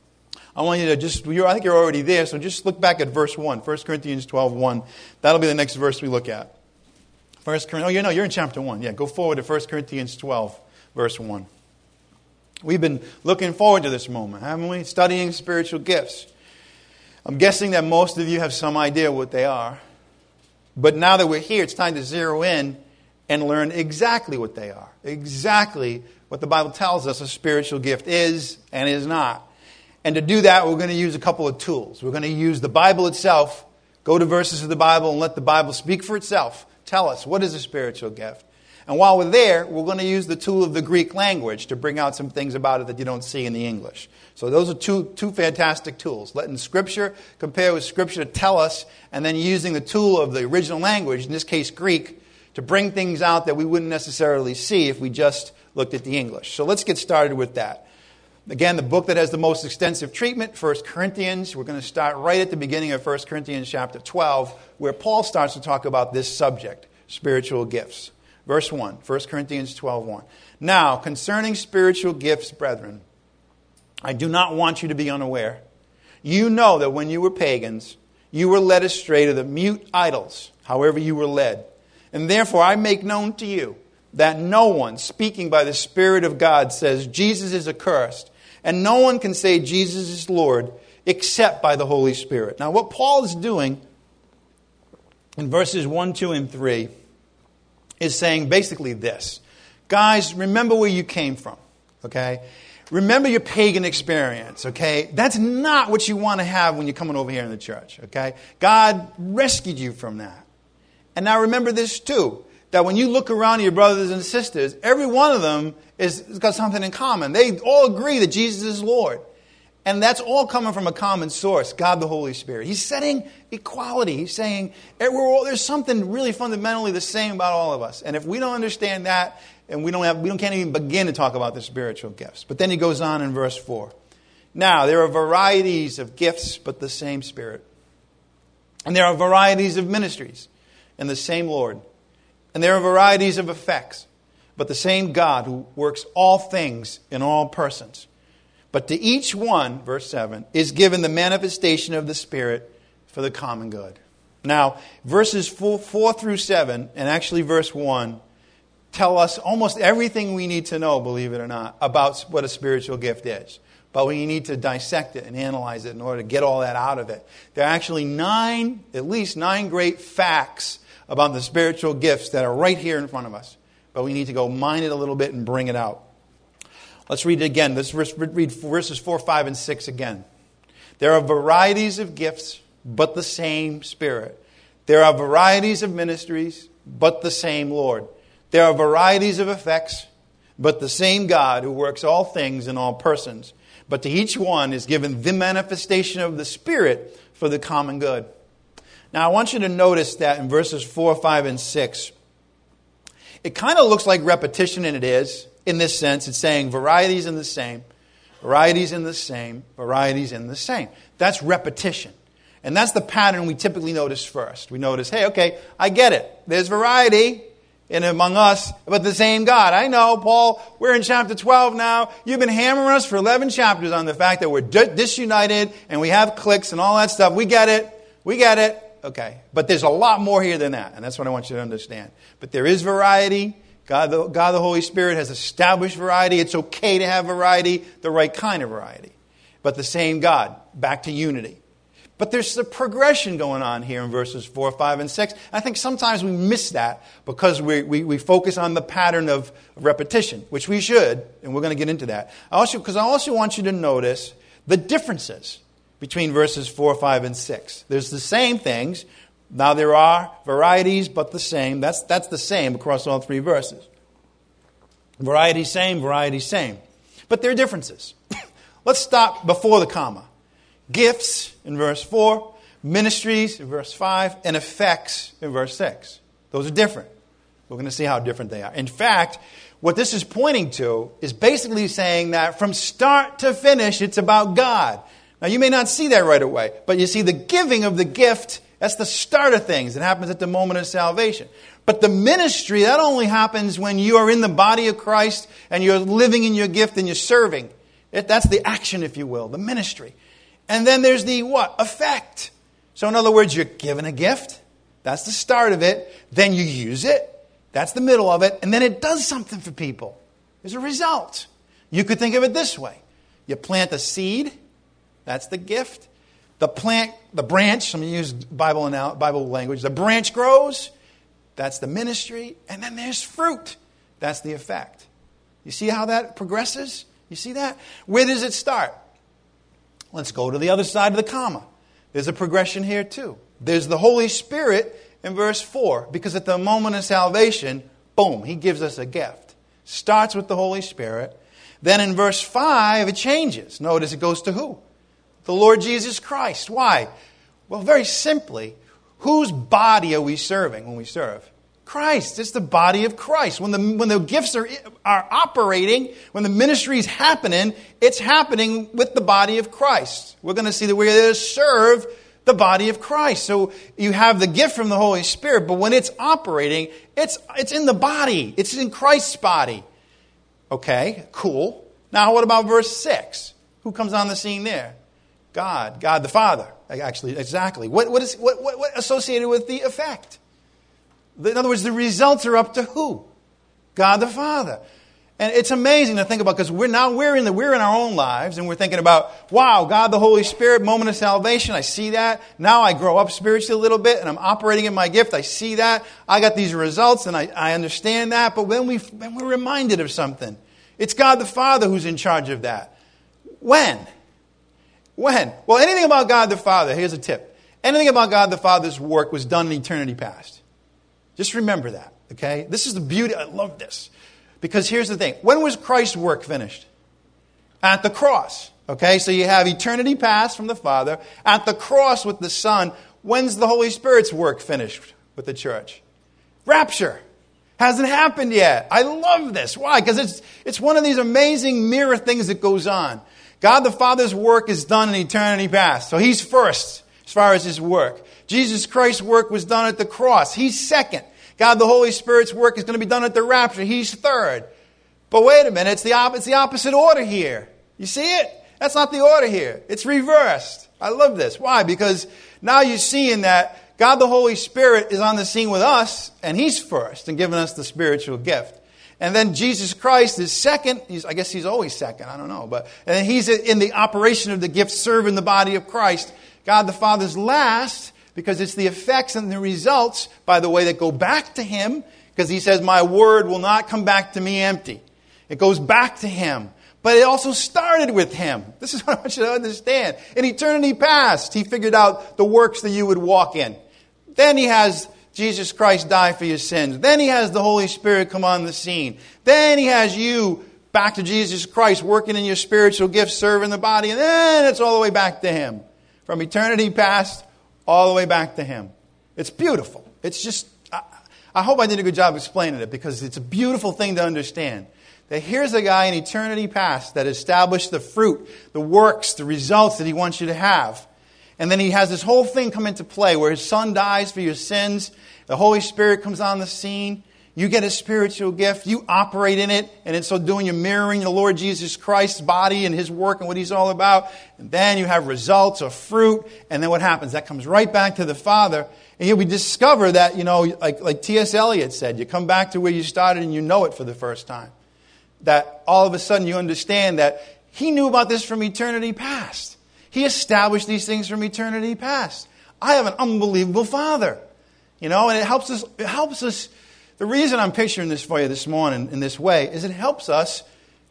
I want you to just, you're, I think you're already there, so just look back at verse one, First Corinthians twelve one. That'll be the next verse we look at. First Corinthians, oh, you know, you're in chapter one. Yeah, go forward to First Corinthians twelve, verse one. We've been looking forward to this moment, haven't we? Studying spiritual gifts. I'm guessing that most of you have some idea what they are. But now that we're here, it's time to zero in and learn exactly what they are. Exactly what the Bible tells us a spiritual gift is and is not. And to do that, we're going to use a couple of tools. We're going to use the Bible itself, go to verses of the Bible and let the Bible speak for itself. Tell us, what is a spiritual gift? And while we're there, we're going to use the tool of the Greek language to bring out some things about it that you don't see in the English. So those are two, two fantastic tools. Letting Scripture compare with Scripture to tell us, and then using the tool of the original language, in this case Greek, to bring things out that we wouldn't necessarily see if we just looked at the English. So let's get started with that. Again, the book that has the most extensive treatment, First Corinthians. We're going to start right at the beginning of First Corinthians chapter twelve, where Paul starts to talk about this subject, spiritual gifts. Verse one, First Corinthians twelve one. Now, concerning spiritual gifts, brethren, I do not want you to be unaware. You know that when you were pagans, you were led astray to the mute idols, however you were led. And therefore I make known to you that no one speaking by the Spirit of God says Jesus is accursed, and no one can say Jesus is Lord except by the Holy Spirit. Now what Paul is doing in verses one, two, and three is saying basically this. Guys, remember where you came from, okay? Remember your pagan experience, okay? That's not what you want to have when you're coming over here in the church, okay? God rescued you from that. And now remember this too, that when you look around at your brothers and sisters, every one of them is, has got something in common. They all agree that Jesus is Lord. And that's all coming from a common source, God the Holy Spirit. He's setting equality. He's saying we're all, there's something really fundamentally the same about all of us. And if we don't understand that, and we don't have, we don't, can't even begin to talk about the spiritual gifts. But then he goes on in verse four. Now, there are varieties of gifts, but the same Spirit. And there are varieties of ministries, and the same Lord. And there are varieties of effects, but the same God who works all things in all persons. But to each one, verse seven, is given the manifestation of the Spirit for the common good. Now, verses four, four through seven, and actually verse one, tell us almost everything we need to know, believe it or not, about what a spiritual gift is. But we need to dissect it and analyze it in order to get all that out of it. There are actually nine, at least nine great facts about the spiritual gifts that are right here in front of us. But we need to go mine it a little bit and bring it out. Let's read it again. Let's read verses four, five, and six again. There are varieties of gifts, but the same Spirit. There are varieties of ministries, but the same Lord. There are varieties of effects, but the same God who works all things in all persons. But to each one is given the manifestation of the Spirit for the common good. Now I want you to notice that in verses four, five, and six, it kind of looks like repetition, and it is. In this sense, it's saying varieties in the same, varieties in the same, varieties in the same. That's repetition. And that's the pattern we typically notice first. We notice, hey, okay, I get it. There's variety in among us, but the same God. I know, Paul, we're in chapter twelve now. You've been hammering us for eleven chapters on the fact that we're disunited and we have cliques and all that stuff. We get it. We get it. Okay. But there's a lot more here than that, and that's what I want you to understand. But there is variety. God the, God the Holy Spirit has established variety. It's okay to have variety, the right kind of variety. But the same God, back to unity. But there's a progression going on here in verses four, five, and six. I think sometimes we miss that because we, we, we focus on the pattern of repetition, which we should, and we're going to get into that. I also, because I also want you to notice the differences between verses four, five, and six. There's the same things. Now there are varieties, but the same. That's, that's the same across all three verses. Variety same, variety same. But there are differences. Let's stop before the comma. Gifts in verse four, ministries in verse five, and effects in verse six. Those are different. We're going to see how different they are. In fact, what this is pointing to is basically saying that from start to finish, it's about God. Now, you may not see that right away, but you see the giving of the gift, that's the start of things. It happens at the moment of salvation. But the ministry, that only happens when you are in the body of Christ and you're living in your gift and you're serving. It, that's the action, if you will, the ministry. And then there's the what? Effect. So in other words, you're given a gift. That's the start of it. Then you use it. That's the middle of it. And then it does something for people. There's a result. You could think of it this way. You plant a seed. That's the gift. The plant, the branch, some of you use Bible and Bible language. The branch grows. That's the ministry. And then there's fruit. That's the effect. You see how that progresses? You see that? Where does it start? Let's go to the other side of the comma. There's a progression here too. There's the Holy Spirit in verse four. Because at the moment of salvation, boom, He gives us a gift. Starts with the Holy Spirit. Then in verse five, it changes. Notice it goes to who? The Lord Jesus Christ. Why? Well, very simply, whose body are we serving when we serve? Christ. It's the body of Christ. When the when the gifts are, are operating, when the ministry is happening, it's happening with the body of Christ. We're going to see that we're there to serve the body of Christ. So you have the gift from the Holy Spirit, but when it's operating, it's it's in the body. It's in Christ's body. Okay, cool. Now what about verse six? Who comes on the scene there? God. God the Father. Actually, exactly. What what is what what, what associated with the effect? In other words, the results are up to who? God the Father. And it's amazing to think about, because we're now we're in the we're in our own lives, and we're thinking about, wow, God the Holy Spirit, moment of salvation. I see that. Now I grow up spiritually a little bit, and I'm operating in my gift. I see that. I got these results, and I, I understand that. But when we when we're reminded of something, it's God the Father who's in charge of that. When? When? Well, anything about God the Father, here's a tip. Anything about God the Father's work was done in eternity past. Just remember that, okay? This is the beauty. I love this. Because here's the thing. When was Christ's work finished? At the cross, okay? So you have eternity past from the Father. At the cross with the Son, when's the Holy Spirit's work finished with the church? Rapture. Hasn't happened yet. I love this. Why? Because it's, it's one of these amazing mirror things that goes on. God the Father's work is done in eternity past. So He's first as far as His work. Jesus Christ's work was done at the cross. He's second. God the Holy Spirit's work is going to be done at the rapture. He's third. But wait a minute, it's the, op- it's the opposite order here. You see it? That's not the order here. It's reversed. I love this. Why? Because now you're seeing that God the Holy Spirit is on the scene with us, and He's first and giving us the spiritual gift. And then Jesus Christ is second. He's, I guess He's always second. I don't know. But and then He's in the operation of the gift, serving the body of Christ. God the Father's last, because it's the effects and the results, by the way, that go back to Him. Because He says, my word will not come back to me empty. It goes back to Him. But it also started with Him. This is what I want you to understand. In eternity past, He figured out the works that you would walk in. Then He has Jesus Christ die for your sins. Then He has the Holy Spirit come on the scene. Then He has you back to Jesus Christ, working in your spiritual gifts, serving the body. And then it's all the way back to Him. From eternity past, all the way back to Him. It's beautiful. It's just, I, I hope I did a good job explaining it, because it's a beautiful thing to understand. That here's a guy in eternity past that established the fruit, the works, the results that He wants you to have. And then He has this whole thing come into play where His Son dies for your sins. The Holy Spirit comes on the scene. You get a spiritual gift. You operate in it. And in so doing, you're mirroring the Lord Jesus Christ's body and His work and what He's all about. And then you have results of fruit. And then what happens? That comes right back to the Father. And here we discover that, you know, like, like T S Eliot said, you come back to where you started and you know it for the first time. That all of a sudden you understand that He knew about this from eternity past. He established these things from eternity past. I have an unbelievable Father. You know, and it helps us, it helps us. The reason I'm picturing this for you this morning in this way is it helps us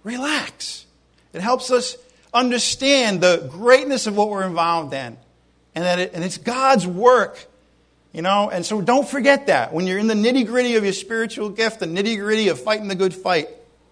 relax. It helps us understand the greatness of what we're involved in. And that it, and it's God's work. You know, and so don't forget that. When you're in the nitty-gritty of your spiritual gift, the nitty-gritty of fighting the good fight,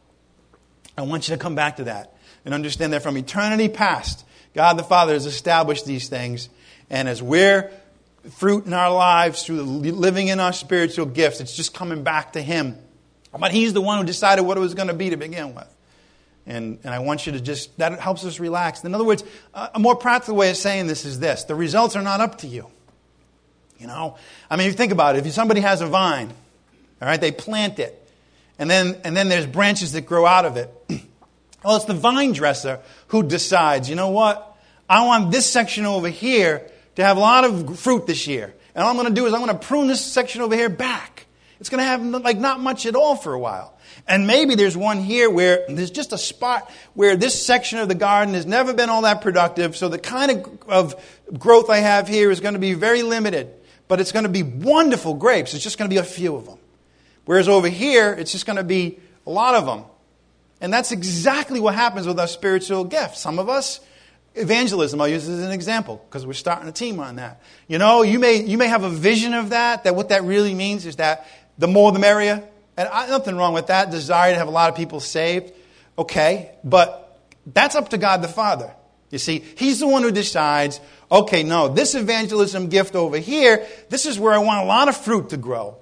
I want you to come back to that and understand that from eternity past, God the Father has established these things. And as we're fruit in our lives through the living in our spiritual gifts, it's just coming back to Him. But He's the one who decided what it was going to be to begin with. And, and I want you to just, that helps us relax. In other words, a more practical way of saying this is this. The results are not up to you. You know? I mean, if you think about it, if somebody has a vine, all right, they plant it. And then, and then there's branches that grow out of it. Well, it's the vine dresser who decides, you know what? I want this section over here to have a lot of fruit this year. And all I'm going to do is I'm going to prune this section over here back. It's going to have like not much at all for a while. And maybe there's one here where there's just a spot where this section of the garden has never been all that productive. So the kind of, of growth I have here is going to be very limited. But it's going to be wonderful grapes. It's just going to be a few of them. Whereas over here, it's just going to be a lot of them. And that's exactly what happens with our spiritual gifts. Some of us, evangelism, I'll use this as an example because we're starting a team on that. You know, you may you may have a vision of that, that what that really means is that the more the merrier. And I, nothing wrong with that, desire to have a lot of people saved. Okay, but that's up to God the Father. You see, He's the one who decides, okay, no, this evangelism gift over here, this is where I want a lot of fruit to grow.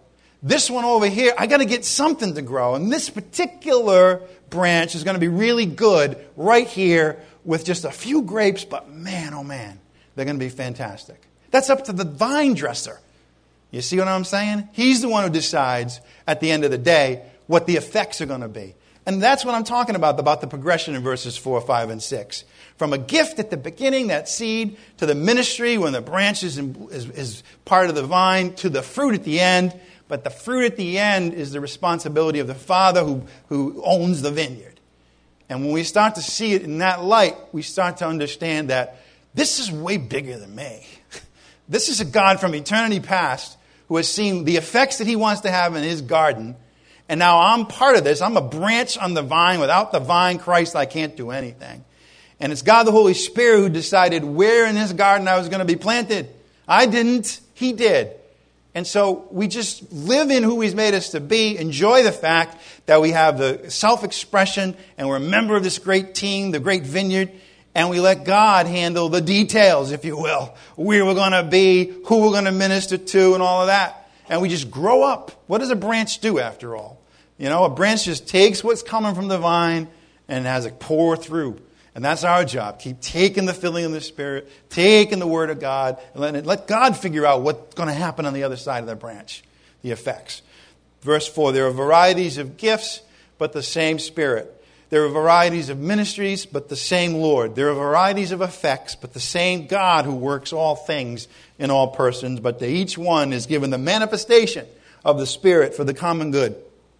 This one over here, I got to get something to grow. And this particular branch is going to be really good right here with just a few grapes, but man, oh man, they're going to be fantastic. That's up to the vine dresser. You see what I'm saying? He's the one who decides at the end of the day what the effects are going to be. And that's what I'm talking about, about the progression in verses four, five, and six. From a gift at the beginning, that seed, to the ministry when the branch is, in, is, is part of the vine, to the fruit at the end. But the fruit at the end is the responsibility of the Father who, who owns the vineyard. And when we start to see it in that light, we start to understand that this is way bigger than me. This is a God from eternity past who has seen the effects that he wants to have in his garden. And now I'm part of this. I'm a branch on the vine. Without the vine, Christ, I can't do anything. And it's God the Holy Spirit who decided where in his garden I was going to be planted. I didn't. He did. And so we just live in who he's made us to be, enjoy the fact that we have the self-expression and we're a member of this great team, the great vineyard, and we let God handle the details, if you will, where we're going to be, who we're going to minister to, and all of that. And we just grow up. What does a branch do after all? You know, a branch just takes what's coming from the vine and has it pour through. And that's our job. Keep taking the filling of the Spirit, taking the Word of God, and let, let God figure out what's going to happen on the other side of the branch, the effects. Verse four, there are varieties of gifts, but the same Spirit. There are varieties of ministries, but the same Lord. There are varieties of effects, but the same God who works all things in all persons. But to each one is given the manifestation of the Spirit for the common good.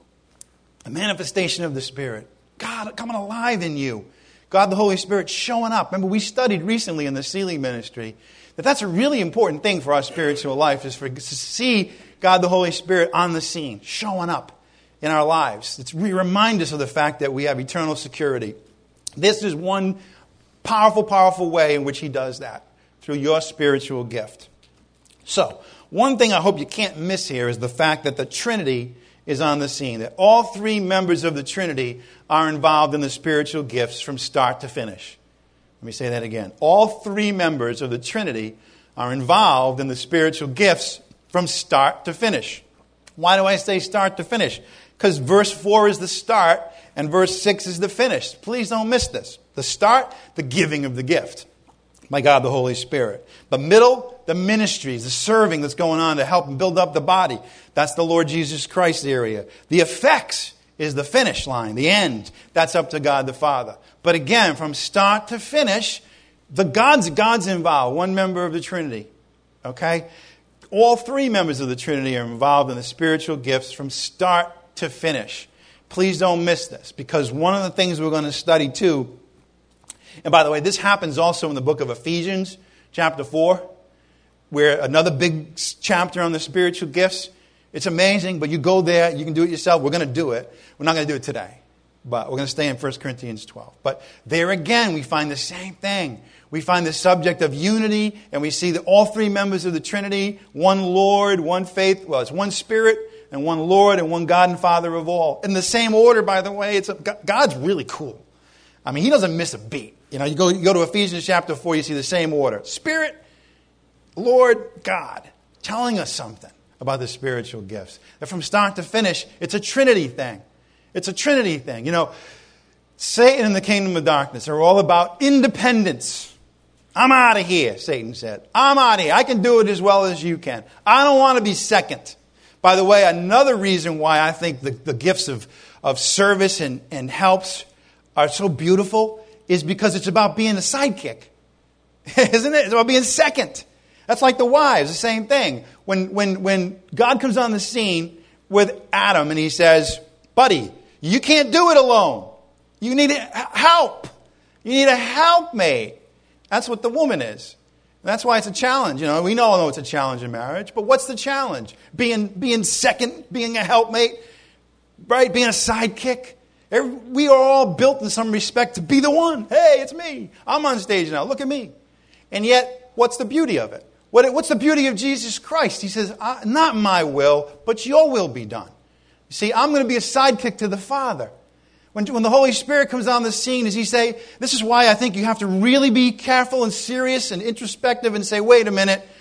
The manifestation of the Spirit. God coming alive in you. God the Holy Spirit showing up. Remember, we studied recently in the Sealing Ministry that that's a really important thing for our spiritual life, is for to see God the Holy Spirit on the scene, showing up in our lives. It's we remind us of the fact that we have eternal security. This is one powerful, powerful way in which he does that, through your spiritual gift. So, one thing I hope you can't miss here is the fact that the Trinity is on the scene, that all three members of the Trinity are involved in the spiritual gifts from start to finish. Let me say that again. All three members of the Trinity are involved in the spiritual gifts from start to finish. Why do I say start to finish? Because verse four is the start and verse six is the finish. Please don't miss this. The start, the giving of the gift by God the Holy Spirit. The middle, the ministries, the serving that's going on to help and build up the body. That's the Lord Jesus Christ area. The effects is the finish line, the end. That's up to God the Father. But again, from start to finish, the God's, God's involved, one member of the Trinity. Okay? All three members of the Trinity are involved in the spiritual gifts from start to finish. Please don't miss this, because one of the things we're going to study too, and by the way, this happens also in the book of Ephesians, chapter four, where another big chapter on the spiritual gifts. It's amazing, but you go there, you can do it yourself. We're going to do it. We're not going to do it today, but we're going to stay in First Corinthians twelve. But there again, we find the same thing. We find the subject of unity, and we see that all three members of the Trinity, one Lord, one faith, well, it's one Spirit, and one Lord, and one God and Father of all. In the same order, by the way. It's a, God's really cool. I mean, he doesn't miss a beat. You know, you go, you go to Ephesians chapter four, you see the same order. Spirit, Lord, God, telling us something about the spiritual gifts. That from start to finish, it's a Trinity thing. It's a Trinity thing. You know, Satan and the kingdom of darkness are all about independence. I'm out of here, Satan said. I'm out of here. I can do it as well as you can. I don't want to be second. By the way, another reason why I think the, the gifts of, of service and, and helps are so beautiful is because it's about being a sidekick. Isn't it? It's about being second. That's like the wives, the same thing. When, when, when God comes on the scene with Adam and he says, buddy, you can't do it alone. You need help. You need a helpmate. That's what the woman is. And that's why it's a challenge. You know, we all know it's a challenge in marriage. But what's the challenge? Being, being second, being a helpmate, right? Being a sidekick. We are all built in some respect to be the one. Hey, it's me. I'm on stage now. Look at me. And yet, what's the beauty of it? What, what's the beauty of Jesus Christ? He says, not my will, but your will be done. You see, I'm going to be a sidekick to the Father. When, when the Holy Spirit comes on the scene, does he say, this is why I think you have to really be careful and serious and introspective and say, wait a minute,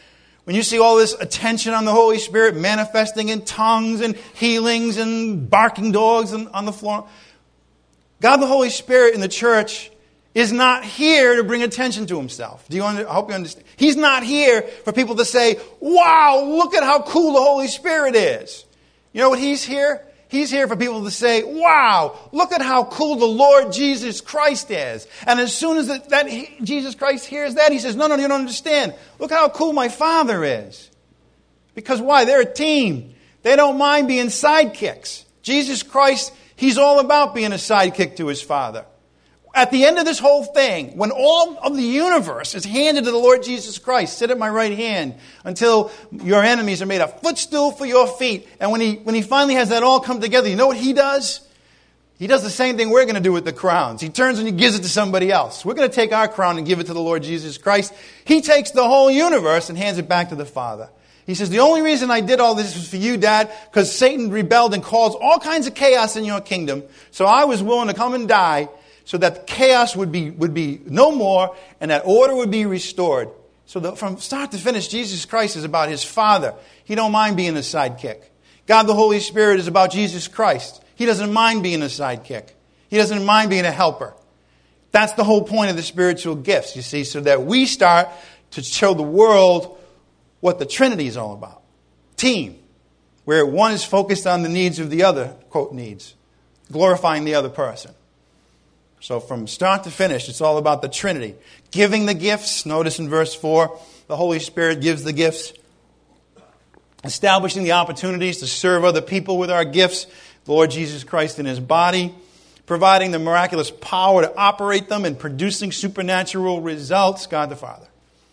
when you see all this attention on the Holy Spirit manifesting in tongues and healings and barking dogs on the floor, God the Holy Spirit in the church is not here to bring attention to himself. Do you under, I hope you understand. He's not here for people to say, wow, look at how cool the Holy Spirit is. You know what he's here? He's here for people to say, wow, look at how cool the Lord Jesus Christ is. And as soon as that, that he, Jesus Christ hears that, he says, no, no, you don't understand. Look how cool my Father is. Because why? They're a team. They don't mind being sidekicks. Jesus Christ, he's all about being a sidekick to his Father. At the end of this whole thing, when all of the universe is handed to the Lord Jesus Christ, sit at my right hand until your enemies are made a footstool for your feet. And when he, when he finally has that all come together, you know what he does? He does the same thing we're going to do with the crowns. He turns and he gives it to somebody else. We're going to take our crown and give it to the Lord Jesus Christ. He takes the whole universe and hands it back to the Father. He says, the only reason I did all this was for you, Dad, because Satan rebelled and caused all kinds of chaos in your kingdom. So I was willing to come and die so that chaos would be would be no more and that order would be restored. So that from start to finish, Jesus Christ is about his Father. He don't mind being a sidekick. God the Holy Spirit is about Jesus Christ. He doesn't mind being a sidekick. He doesn't mind being a helper. That's the whole point of the spiritual gifts, you see, so that we start to show the world what the Trinity is all about. Team, where one is focused on the needs of the other, quote, needs, glorifying the other person. So from start to finish, it's all about the Trinity. Giving the gifts. Notice in verse four, the Holy Spirit gives the gifts. Establishing the opportunities to serve other people with our gifts. The Lord Jesus Christ in his body. Providing the miraculous power to operate them and producing supernatural results. God the Father.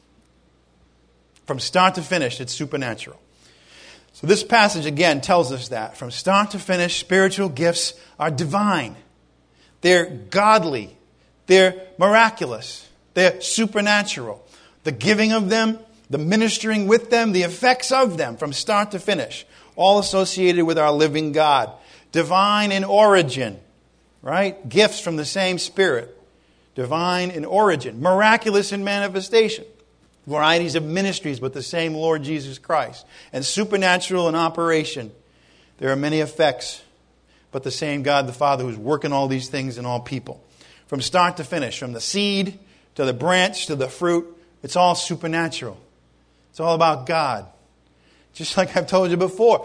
From start to finish, it's supernatural. So this passage again tells us that. From start to finish, spiritual gifts are divine. They're godly. They're miraculous. They're supernatural. The giving of them, the ministering with them, the effects of them from start to finish, all associated with our living God. Divine in origin, right? Gifts from the same Spirit. Divine in origin. Miraculous in manifestation. Varieties of ministries, but the same Lord Jesus Christ. And supernatural in operation. There are many effects, but the same God the Father who's working all these things in all people. From start to finish, from the seed to the branch to the fruit, it's all supernatural. It's all about God. Just like I've told you before.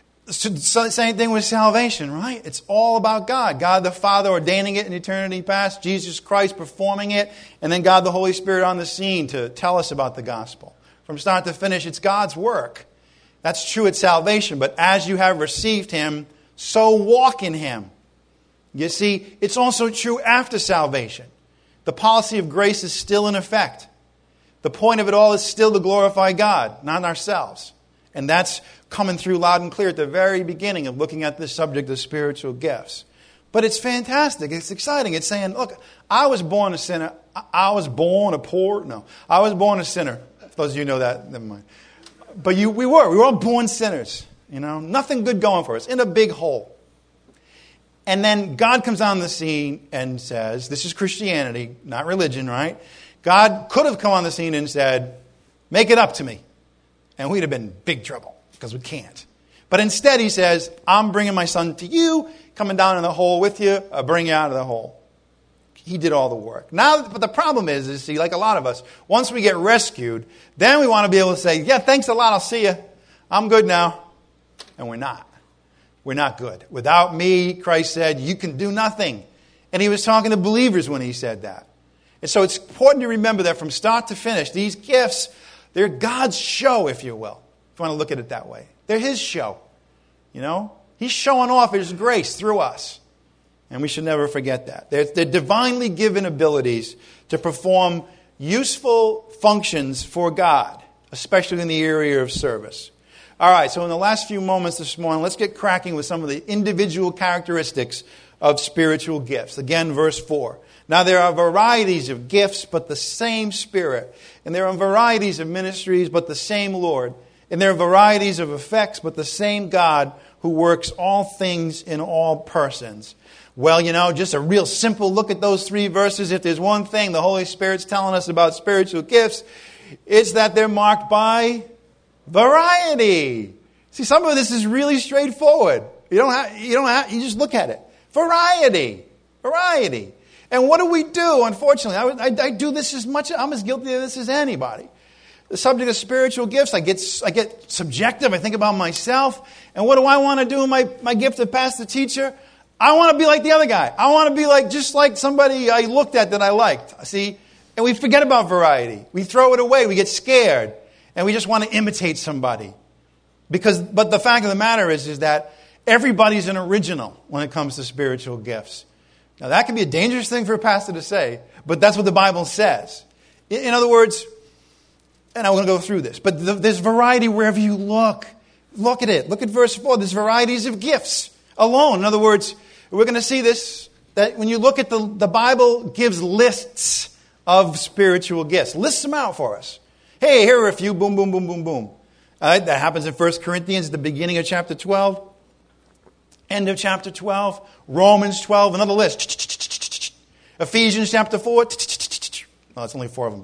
Same thing with salvation, right? It's all about God. God the Father ordaining it in eternity past, Jesus Christ performing it, and then God the Holy Spirit on the scene to tell us about the gospel. From start to finish, it's God's work. That's true at salvation, but as you have received Him, so walk in Him. You see, it's also true after salvation. The policy of grace is still in effect. The point of it all is still to glorify God, not ourselves. And that's coming through loud and clear at the very beginning of looking at this subject of spiritual gifts. But it's fantastic. It's exciting. It's saying, look, I was born a sinner. I was born a poor. No, I was born a sinner. For those of you who know that, never mind. But you, we were. We were all born sinners. You know, nothing good going for us. In a big hole. And then God comes on the scene and says, this is Christianity, not religion, right? God could have come on the scene and said, make it up to me. And we'd have been in big trouble because we can't. But instead he says, I'm bringing my son to you, coming down in the hole with you, I'll bring you out of the hole. He did all the work. Now, but the problem is, is, see, like a lot of us, once we get rescued, then we want to be able to say, yeah, thanks a lot, I'll see you. I'm good now. And we're not. We're not good. Without me, Christ said, you can do nothing. And he was talking to believers when he said that. And so it's important to remember that from start to finish, these gifts, they're God's show, if you will. If you want to look at it that way. They're His show. You know? He's showing off His grace through us. And we should never forget that. They're, they're divinely given abilities to perform useful functions for God, especially in the area of service. All right, so in the last few moments this morning, let's get cracking with some of the individual characteristics of spiritual gifts. Again, verse four. Now there are varieties of gifts, but the same Spirit. And there are varieties of ministries, but the same Lord. And there are varieties of effects, but the same God who works all things in all persons. Well, you know, just a real simple look at those three verses. If there's one thing the Holy Spirit's telling us about spiritual gifts, it's that they're marked by Variety. See, some of this is really straightforward. You don't have, you don't have, you just look at it. Variety. Variety. And what do we do, unfortunately? I, I, I do this as much, I'm as guilty of this as anybody. The subject of spiritual gifts, I get I get subjective. I think about myself. And what do I want to do in my, my gift of pastor teacher? I want to be like the other guy. I want to be like just like somebody I looked at that I liked. See? And we forget about variety. We throw it away. We get scared. And we just want to imitate somebody. Because, but the fact of the matter is, is that everybody's an original when it comes to spiritual gifts. Now, that can be a dangerous thing for a pastor to say, but that's what the Bible says. In, in other words, and I'm going to go through this, but the, there's variety wherever you look. Look at it. Look at verse four. There's varieties of gifts alone. In other words, we're going to see this, that when you look at the, the Bible gives lists of spiritual gifts. Lists them out for us. Hey, here are a few. Boom, boom, boom, boom, boom. All right, that happens in First Corinthians, the beginning of chapter twelve. End of chapter twelve. Romans twelve, another list. Ephesians chapter four. Oh, it's only four of them.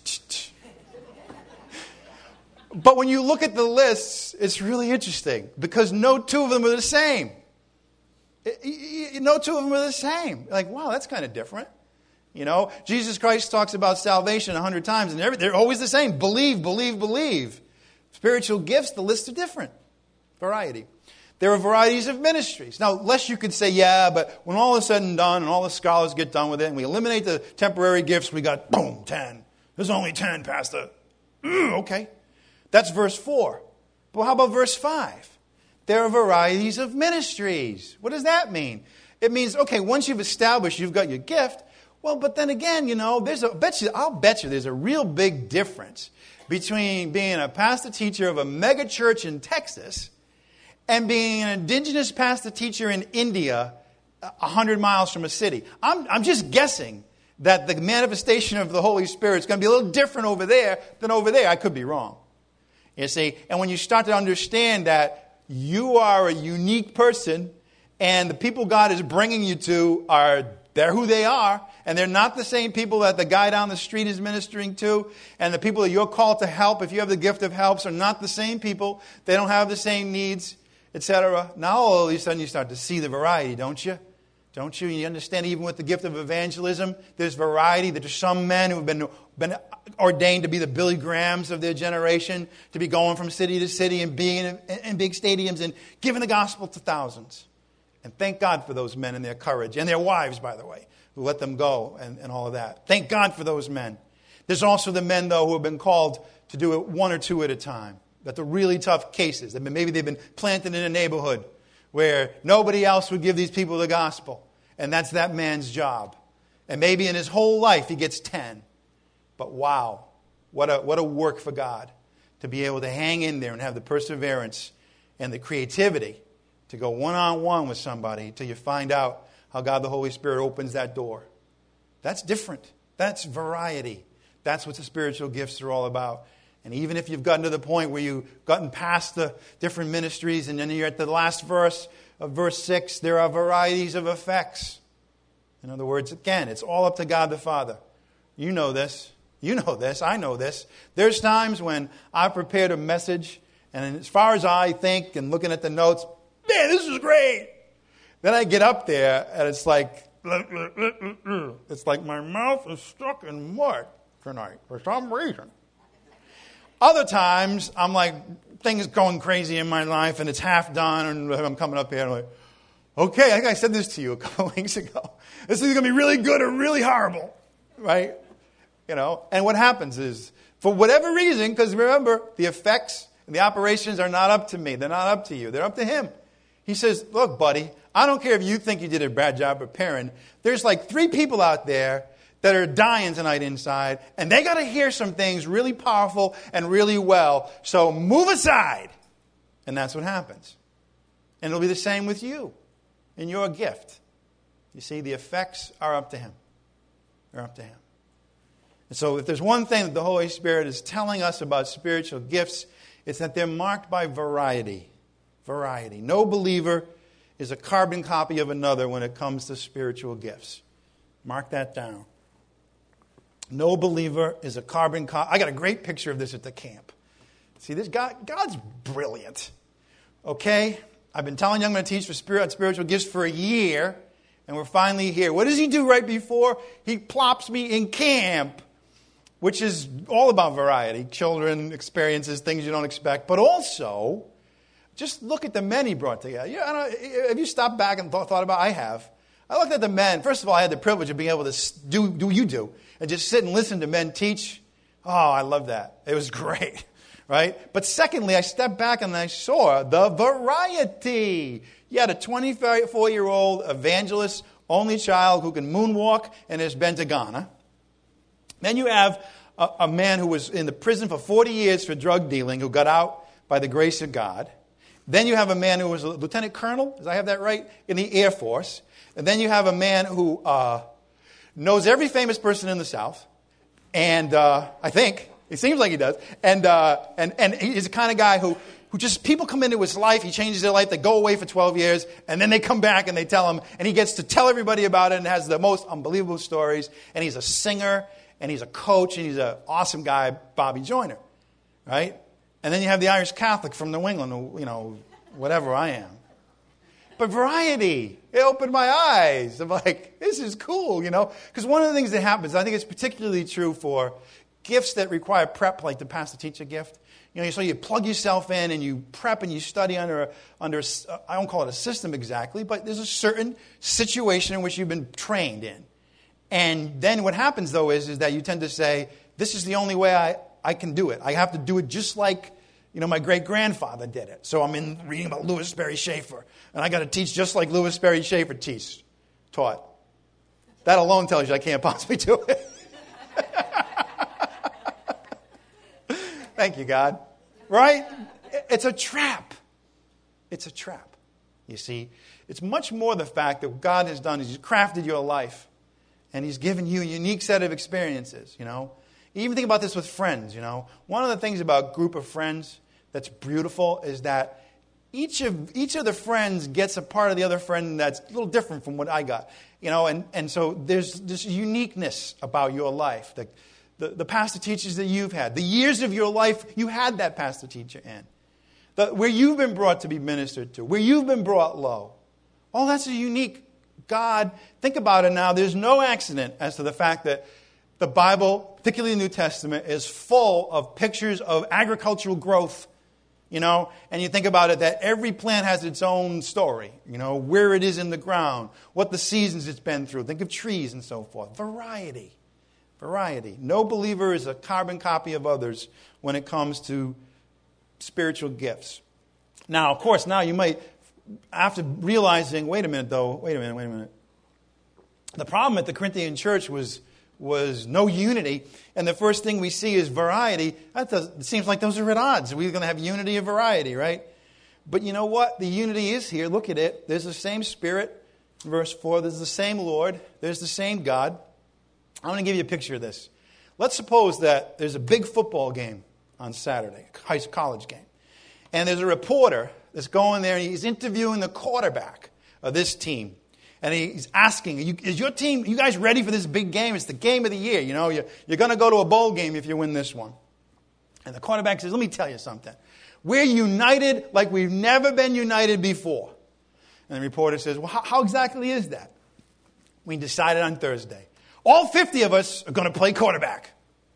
But when you look at the lists, it's really interesting because no two of them are the same. No two of them are the same. Like, wow, that's kind of different. You know, Jesus Christ talks about salvation a hundred times, and they're always the same. Believe, believe, believe. Spiritual gifts, the lists are different. Variety. There are varieties of ministries. Now, lest you could say, yeah, but when all is said and done, and all the scholars get done with it, and we eliminate the temporary gifts, we got, boom, ten. There's only ten, Pastor. Mm, okay. That's verse four. But how about verse five? There are varieties of ministries. What does that mean? It means, okay, once you've established you've got your gift, well, but then again, you know, there's a bet you, I'll bet you there's a real big difference between being a pastor teacher of a mega church in Texas and being an indigenous pastor teacher in India a hundred miles from a city. I'm, I'm just guessing that the manifestation of the Holy Spirit is going to be a little different over there than over there. I could be wrong. You see, and when you start to understand that you are a unique person and the people God is bringing you to are, they're who they are, and they're not the same people that the guy down the street is ministering to, and the people that you're called to help, if you have the gift of helps, are not the same people. They don't have the same needs, et cetera. Now all of a sudden you start to see the variety, don't you? Don't you? You understand even with the gift of evangelism, there's variety. There's some men who have been, been ordained to be the Billy Grahams of their generation, to be going from city to city and being in, in big stadiums and giving the gospel to thousands. And thank God for those men and their courage. And their wives, by the way, who let them go and, and all of that. Thank God for those men. There's also the men, though, who have been called to do it one or two at a time. But the really tough cases. I mean, maybe they've been planted in a neighborhood where nobody else would give these people the gospel. And that's that man's job. And maybe in his whole life he gets ten. But wow, what a, what a work for God to be able to hang in there and have the perseverance and the creativity to go one-on-one with somebody until you find out how God the Holy Spirit opens that door. That's different. That's variety. That's what the spiritual gifts are all about. And even if you've gotten to the point where you've gotten past the different ministries and then you're at the last verse of verse six, there are varieties of effects. In other words, again, it's all up to God the Father. You know this. You know this. I know this. There's times when I've prepared a message, and as far as I think and looking at the notes, man, this is great. Then I get up there, and it's like, it's like my mouth is stuck in mud tonight for some reason. Other times, I'm like, things going crazy in my life, and it's half done, and I'm coming up here, and I'm like, okay, I think I said this to you a couple of weeks ago. This is going to be really good or really horrible, right? You know, and what happens is, for whatever reason, because remember, the effects and the operations are not up to me. They're not up to you. They're up to Him. He says, look, buddy, I don't care if you think you did a bad job preparing. There's like three people out there that are dying tonight inside, and they got to hear some things really powerful and really well. So move aside. And that's what happens. And it'll be the same with you and your gift. You see, the effects are up to Him. They're up to Him. And so if there's one thing that the Holy Spirit is telling us about spiritual gifts, it's that they're marked by variety. Variety. No believer is a carbon copy of another when it comes to spiritual gifts. Mark that down. No believer is a carbon copy. I got a great picture of this at the camp. See, this God, God's brilliant. Okay? I've been telling you I'm going to teach for spirit, spiritual gifts for a year, and we're finally here. What does he do right before? He plops me in camp, which is all about variety. Children, experiences, things you don't expect. But also, just look at the men he brought together. You know, have you stopped back and thought, thought about it? I have. I looked at the men. First of all, I had the privilege of being able to do, do what you do and just sit and listen to men teach. Oh, I love that. It was great, right? But secondly, I stepped back and I saw the variety. You had a twenty-four-year-old evangelist, only child who can moonwalk and has been to Ghana. Then you have a, a man who was in the prison for forty years for drug dealing who got out by the grace of God. Then you have a man who was a lieutenant colonel, does I have that right, in the Air Force. And then you have a man who uh, knows every famous person in the South. And uh, I think, it seems like he does. And uh, and and he's the kind of guy who, who just, people come into his life, he changes their life, they go away for twelve years, and then they come back and they tell him, and he gets to tell everybody about it and has the most unbelievable stories. And he's a singer, and he's a coach, and he's an awesome guy, Bobby Joyner, right? And then you have the Irish Catholic from New England, who, you know, whatever I am. But variety, it opened my eyes. I'm like, this is cool, you know. Because one of the things that happens, I think it's particularly true for gifts that require prep, like the pastor-teacher gift. You know, so you plug yourself in and you prep and you study under, under I don't call it a system exactly, but there's a certain situation in which you've been trained in. And then what happens, though, is, is that you tend to say, this is the only way I, I can do it. I have to do it just like, you know, my great-grandfather did it. So I'm in reading about Louis Sperry Schaefer. And I got to teach just like Louis Sperry Schaefer teach, taught. That alone tells you I can't possibly do it. Thank you, God. Right? It's a trap. It's a trap. You see, it's much more the fact that what God has done is He's crafted your life. And He's given you a unique set of experiences, you know. You even think about this with friends, you know. One of the things about a group of friends that's beautiful is that each of each of the friends gets a part of the other friend that's a little different from what I got. You know, and, and so there's this uniqueness about your life. The, the, the pastor teachers that you've had, the years of your life you had that pastor teacher in. The, where you've been brought to be ministered to, where you've been brought low. All that's a unique God. Think about it now. There's no accident as to the fact that the Bible, particularly the New Testament, is full of pictures of agricultural growth. You know, and you think about it that every plant has its own story. You know, where it is in the ground, what the seasons it's been through. Think of trees and so forth. Variety. Variety. No believer is a carbon copy of others when it comes to spiritual gifts. Now, of course, now you might, after realizing, wait a minute though, wait a minute, wait a minute. The problem at the Corinthian church was was no unity, and the first thing we see is variety. That does, it seems like those are at odds. We're going to have unity of variety, right? But you know what? The unity is here. Look at it. There's the same Spirit. Verse four, there's the same Lord. There's the same God. I want to give you a picture of this. Let's suppose that there's a big football game on Saturday, a high college game. And there's a reporter that's going there, and he's interviewing the quarterback of this team. And he's asking, is your team, you guys ready for this big game? It's the game of the year. You know, you're, you're going to go to a bowl game if you win this one. And the quarterback says, let me tell you something. We're united like we've never been united before. And the reporter says, well, how, how exactly is that? We decided on Thursday. All fifty of us are going to play quarterback.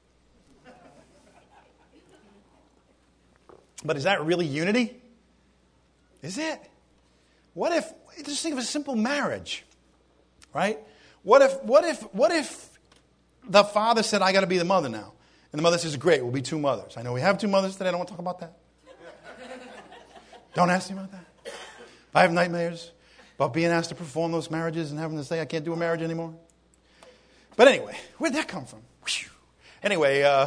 But is that really unity? Is it? What if, just think of a simple marriage, right? What if, what if, what if the father said, I got to be the mother now? And the mother says, great, we'll be two mothers. I know we have two mothers today. I don't want to talk about that. Don't ask me about that. I have nightmares about being asked to perform those marriages and having to say I can't do a marriage anymore. But anyway, where'd that come from? Whew. Anyway, uh,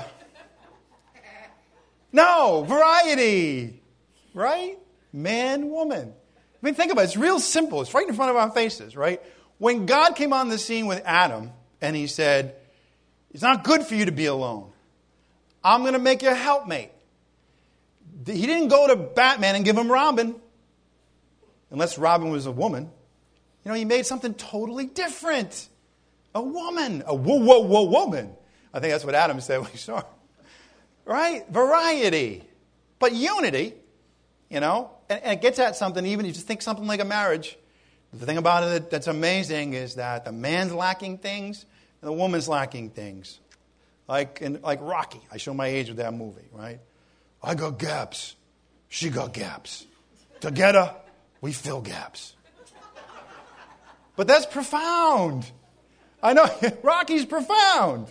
no, variety, right? Man, woman. I mean, think about it. It's real simple. It's right in front of our faces, right? When God came on the scene with Adam and He said, it's not good for you to be alone. I'm going to make you a helpmate. He didn't go to Batman and give him Robin. Unless Robin was a woman. You know, He made something totally different. A woman. A whoa, whoa, whoa woman. I think that's what Adam said when he saw her. Right? Variety. But unity, you know, and, and it gets at something, even if you just think something like a marriage. The thing about it that's amazing is that the man's lacking things and the woman's lacking things. Like in, like Rocky. I show my age with that movie, right? I got gaps. She got gaps. Together, we fill gaps. But that's profound. I know, Rocky's profound.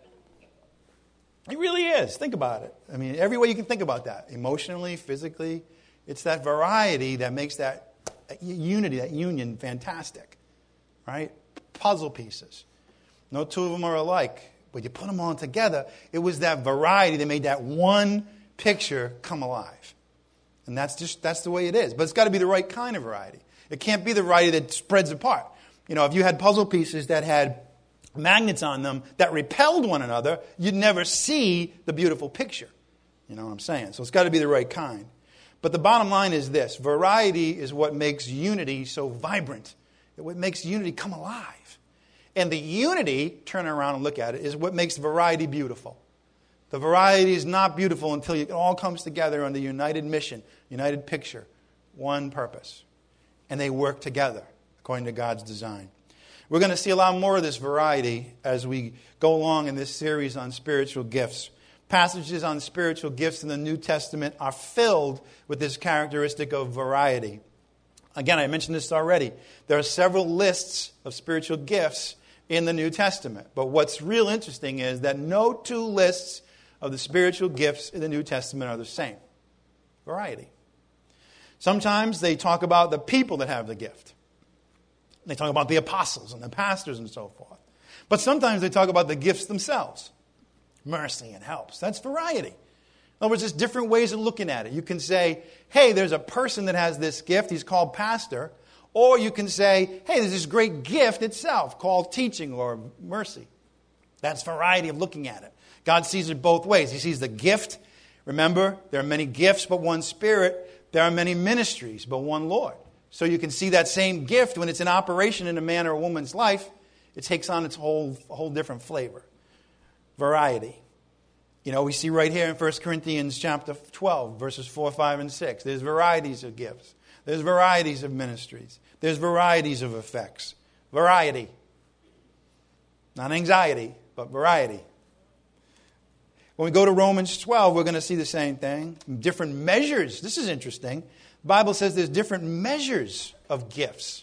It really is. Think about it. I mean, every way you can think about that. Emotionally, physically. It's that variety that makes that unity, that union fantastic. Right? Puzzle pieces. No two of them are alike. But you put them all together, it was that variety that made that one picture come alive. And that's just that's the way it is. But it's got to be the right kind of variety. It can't be the variety that spreads apart. You know, if you had puzzle pieces that had magnets on them that repelled one another, you'd never see the beautiful picture. You know what I'm saying? So it's got to be the right kind. But the bottom line is this. Variety is what makes unity so vibrant. It's what makes unity come alive. And the unity, turn around and look at it, is what makes variety beautiful. The variety is not beautiful until it all comes together on the united mission, united picture, one purpose. And they work together according to God's design. We're going to see a lot more of this variety as we go along in this series on spiritual gifts. Passages on spiritual gifts in the New Testament are filled with this characteristic of variety. Again, I mentioned this already. There are several lists of spiritual gifts in the New Testament. But what's real interesting is that no two lists of the spiritual gifts in the New Testament are the same. Variety. Sometimes they talk about the people that have the gift. They talk about the apostles and the pastors and so forth. But sometimes they talk about the gifts themselves. Mercy and helps. That's variety. In other words, there's different ways of looking at it. You can say, hey, there's a person that has this gift. He's called pastor. Or you can say, hey, there's this great gift itself called teaching or mercy. That's variety of looking at it. God sees it both ways. He sees the gift. Remember, there are many gifts but one Spirit. There are many ministries but one Lord. So you can see that same gift when it's in operation in a man or a woman's life, it takes on its whole, whole different flavor. Variety. You know, we see right here in First Corinthians chapter twelve, verses four, five, and six. There's varieties of gifts. There's varieties of ministries. There's varieties of effects. Variety. Not anxiety, but variety. When we go to Romans twelve, we're going to see the same thing. Different measures. This is interesting. The Bible says there's different measures of gifts.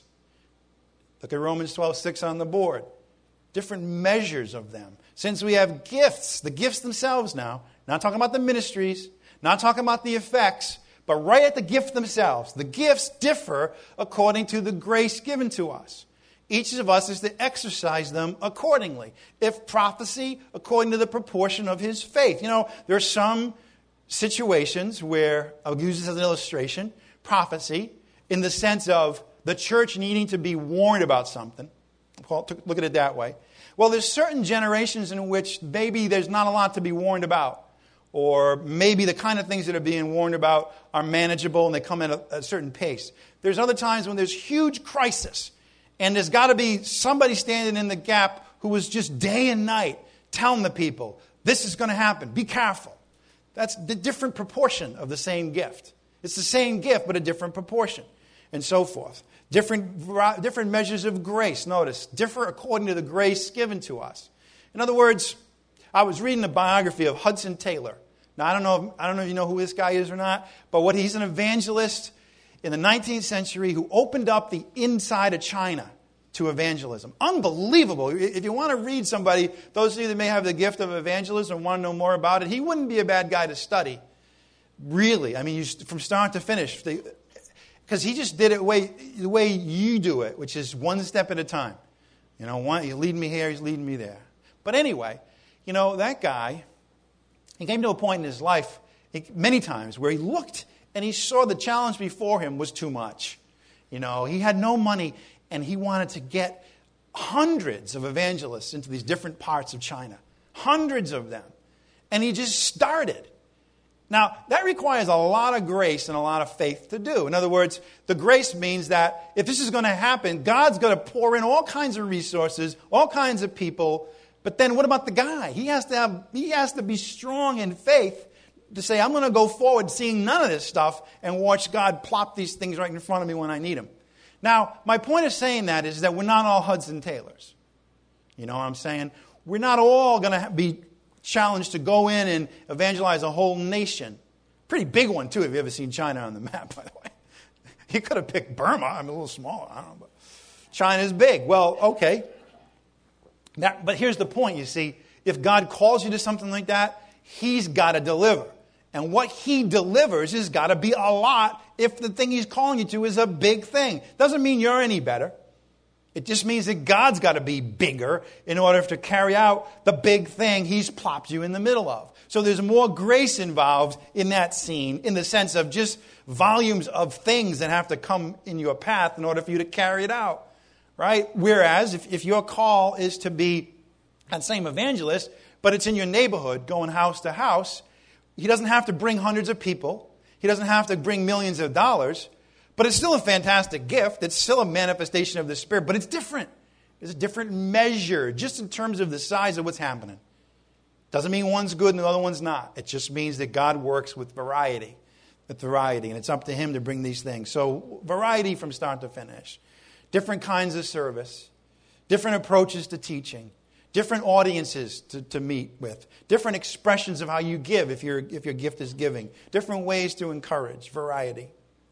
Look at Romans twelve, six on the board. Different measures of them. Since we have gifts, the gifts themselves now, not talking about the ministries, not talking about the effects, but right at the gift themselves. The gifts differ according to the grace given to us. Each of us is to exercise them accordingly. If prophecy, according to the proportion of his faith. You know, there are some situations where, I'll use this as an illustration, prophecy, in the sense of the church needing to be warned about something. Look at it that way. Well, there's certain generations in which maybe there's not a lot to be warned about. Or maybe the kind of things that are being warned about are manageable and they come at a, a certain pace. There's other times when there's huge crisis. And there's got to be somebody standing in the gap who is just day and night telling the people, this is going to happen. Be careful. That's the different proportion of the same gift. It's the same gift, but a different proportion. And so forth. Different, different measures of grace, notice, differ according to the grace given to us. In other words, I was reading a biography of Hudson Taylor. Now, I don't know, I don't know if you know who this guy is or not, but what he's an evangelist in the nineteenth century who opened up the inside of China to evangelism. Unbelievable. If you want to read somebody, those of you that may have the gift of evangelism and want to know more about it, he wouldn't be a bad guy to study. Really. I mean, you, from start to finish. Because he just did it the way, the way you do it, which is one step at a time. You know, one, he's leading me here, he's leading me there. But anyway, you know, that guy, he came to a point in his life many times where he looked and he saw the challenge before him was too much. You know, he had no money and he wanted to get hundreds of evangelists into these different parts of China. Hundreds of them. And he just started. Now, that requires a lot of grace and a lot of faith to do. In other words, the grace means that if this is going to happen, God's going to pour in all kinds of resources, all kinds of people. But then what about the guy? He has to have, he has to be strong in faith, to say, I'm going to go forward seeing none of this stuff and watch God plop these things right in front of me when I need them. Now, my point of saying that is that we're not all Hudson Taylors. You know what I'm saying? We're not all going to be challenged to go in and evangelize a whole nation. Pretty big one, too, if you've ever seen China on the map, by the way. You could have picked Burma. I'm a little smaller. I don't know. But China's big. Well, okay. That, but here's the point, you see. If God calls you to something like that, He's got to deliver. And what He delivers has got to be a lot if the thing He's calling you to is a big thing. Doesn't mean you're any better. It just means that God's got to be bigger in order to carry out the big thing He's plopped you in the middle of. So there's more grace involved in that scene in the sense of just volumes of things that have to come in your path in order for you to carry it out. Right? Whereas if, if your call is to be that same evangelist, but it's in your neighborhood going house to house, he doesn't have to bring hundreds of people. He doesn't have to bring millions of dollars. But it's still a fantastic gift. It's still a manifestation of the Spirit. But it's different. It's a different measure just in terms of the size of what's happening. Doesn't mean one's good and the other one's not. It just means that God works with variety. With variety. And it's up to Him to bring these things. So variety from start to finish. Different kinds of service. Different approaches to teaching. Different audiences to, to meet with. Different expressions of how you give if, your if your gift is giving. Different ways to encourage. Variety.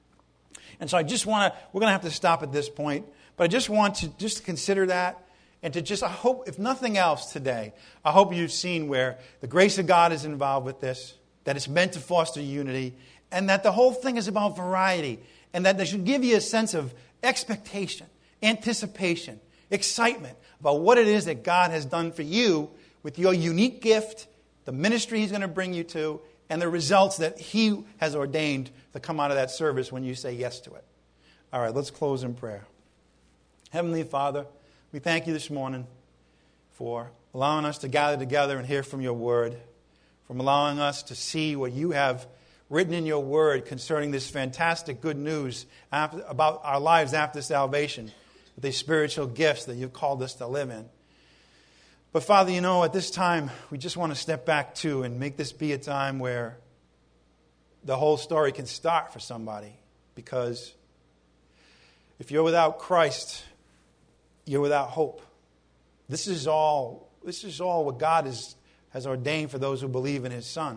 And so I just want to, we're going to have to stop at this point, but I just want to just consider that and to just, I hope, if nothing else today, I hope you've seen where the grace of God is involved with this, that it's meant to foster unity, and that the whole thing is about variety, and that they should give you a sense of expectation, anticipation, excitement about what it is that God has done for you with your unique gift, the ministry He's going to bring you to, and the results that He has ordained to come out of that service when you say yes to it. All right, let's close in prayer. Heavenly Father, we thank You this morning for allowing us to gather together and hear from Your Word, from allowing us to see what You have written in Your Word concerning this fantastic good news after, about our lives after salvation, the spiritual gifts that You've called us to live in. But Father, You know, at this time, we just want to step back too and make this be a time where the whole story can start for somebody. Because if you're without Christ, you're without hope. This is all, this is all what God is, has ordained for those who believe in His Son.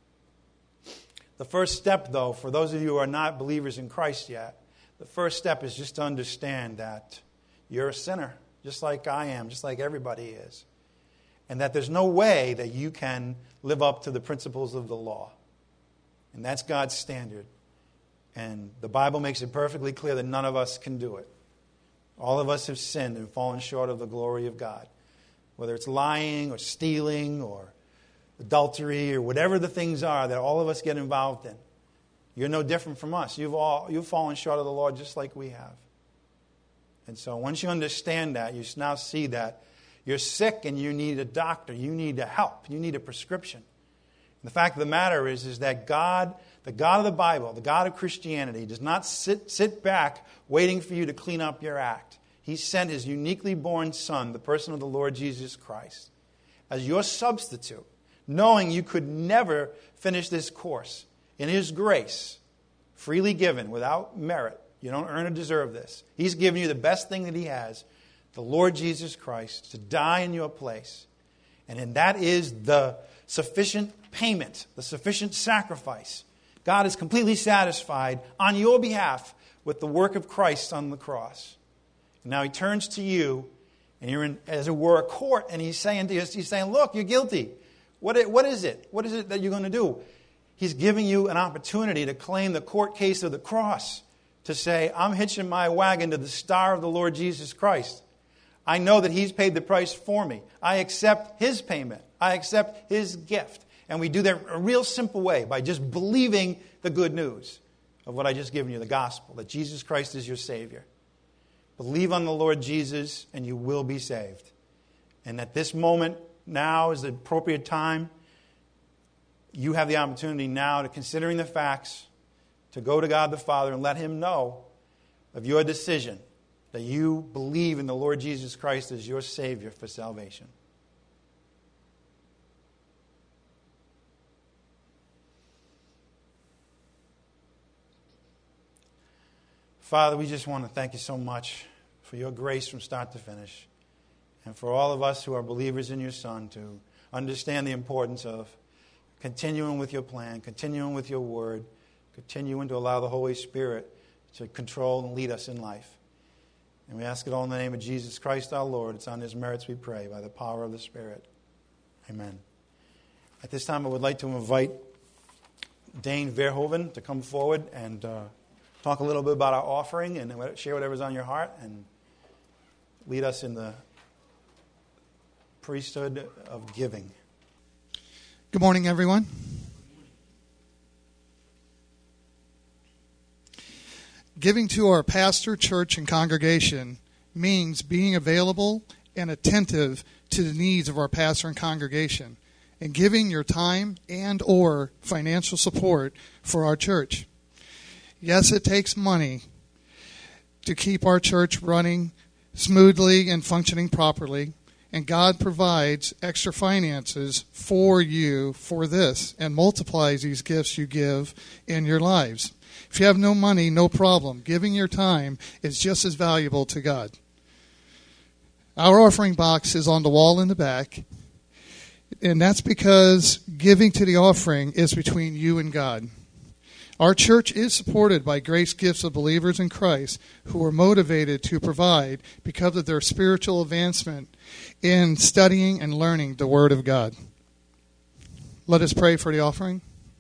The first step, though, for those of you who are not believers in Christ yet, the first step is just to understand that you're a sinner, just like I am, just like everybody is. And that there's no way that you can live up to the principles of the law. And that's God's standard. And the Bible makes it perfectly clear that none of us can do it. All of us have sinned and fallen short of the glory of God. Whether it's lying or stealing or adultery or whatever the things are that all of us get involved in. You're no different from us. You've all you've fallen short of the Lord just like we have. And so once you understand that, you now see that you're sick and you need a doctor. You need a help. You need a prescription. And the fact of the matter is, is that God, the God of the Bible, the God of Christianity, does not sit, sit back waiting for you to clean up your act. He sent His uniquely born Son, the person of the Lord Jesus Christ, as your substitute, knowing you could never finish this course. In His grace, freely given, without merit. You don't earn or deserve this. He's given you the best thing that He has, the Lord Jesus Christ, to die in your place. And then that is the sufficient payment, the sufficient sacrifice. God is completely satisfied on your behalf with the work of Christ on the cross. And now He turns to you, and you're in, as it were, a court, and He's saying to you, He's saying, look, you're guilty. What, what is it? What is it that you're going to do? He's giving you an opportunity to claim the court case of the cross, to say, I'm hitching my wagon to the star of the Lord Jesus Christ. I know that He's paid the price for me. I accept His payment. I accept His gift. And we do that a real simple way, by just believing the good news of what I just given you, the gospel, that Jesus Christ is your Savior. Believe on the Lord Jesus and you will be saved. And at this moment, now is the appropriate time. You have the opportunity now to, considering the facts, to go to God the Father and let Him know of your decision that you believe in the Lord Jesus Christ as your Savior for salvation. Father, we just want to thank you so much for your grace from start to finish. And for all of us who are believers in your Son to understand the importance of continuing with your plan, continuing with your word, continuing to allow the Holy Spirit to control and lead us in life. And we ask it all in the name of Jesus Christ our Lord. It's on his merits we pray, by the power of the Spirit. Amen. At this time I would like to invite Dane Verhoeven to come forward and uh, talk a little bit about our offering and share whatever's on your heart and lead us in the priesthood of giving. Good morning, everyone. Giving to our pastor, church, and congregation means being available and attentive to the needs of our pastor and congregation, and giving your time and or financial support for our church. Yes, it takes money to keep our church running smoothly and functioning properly, and God provides extra finances for you for this and multiplies these gifts you give in your lives. If you have no money, no problem. Giving your time is just as valuable to God. Our offering box is on the wall in the back, and that's because giving to the offering is between you and God. Our church is supported by grace gifts of believers in Christ who are motivated to provide because of their spiritual advancement in studying and learning the Word of God. Let us pray for the offering.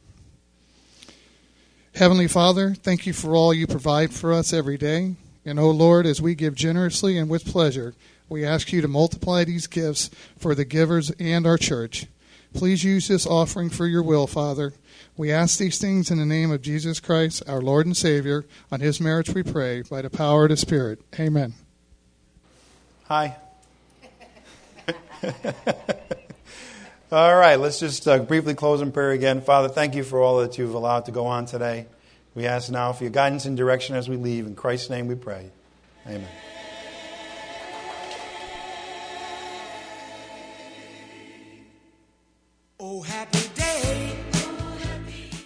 Heavenly Father, thank you for all you provide for us every day. And, O Lord, as we give generously and with pleasure, we ask you to multiply these gifts for the givers and our church. Please use this offering for your will, Father. We ask these things in the name of Jesus Christ, our Lord and Savior. On his merits we pray, by the power of the Spirit. Amen. Hi. All right, let's just uh, briefly close in prayer again. Father, thank you for all that you've allowed to go on today. We ask now for your guidance and direction as we leave. In Christ's name we pray. Amen.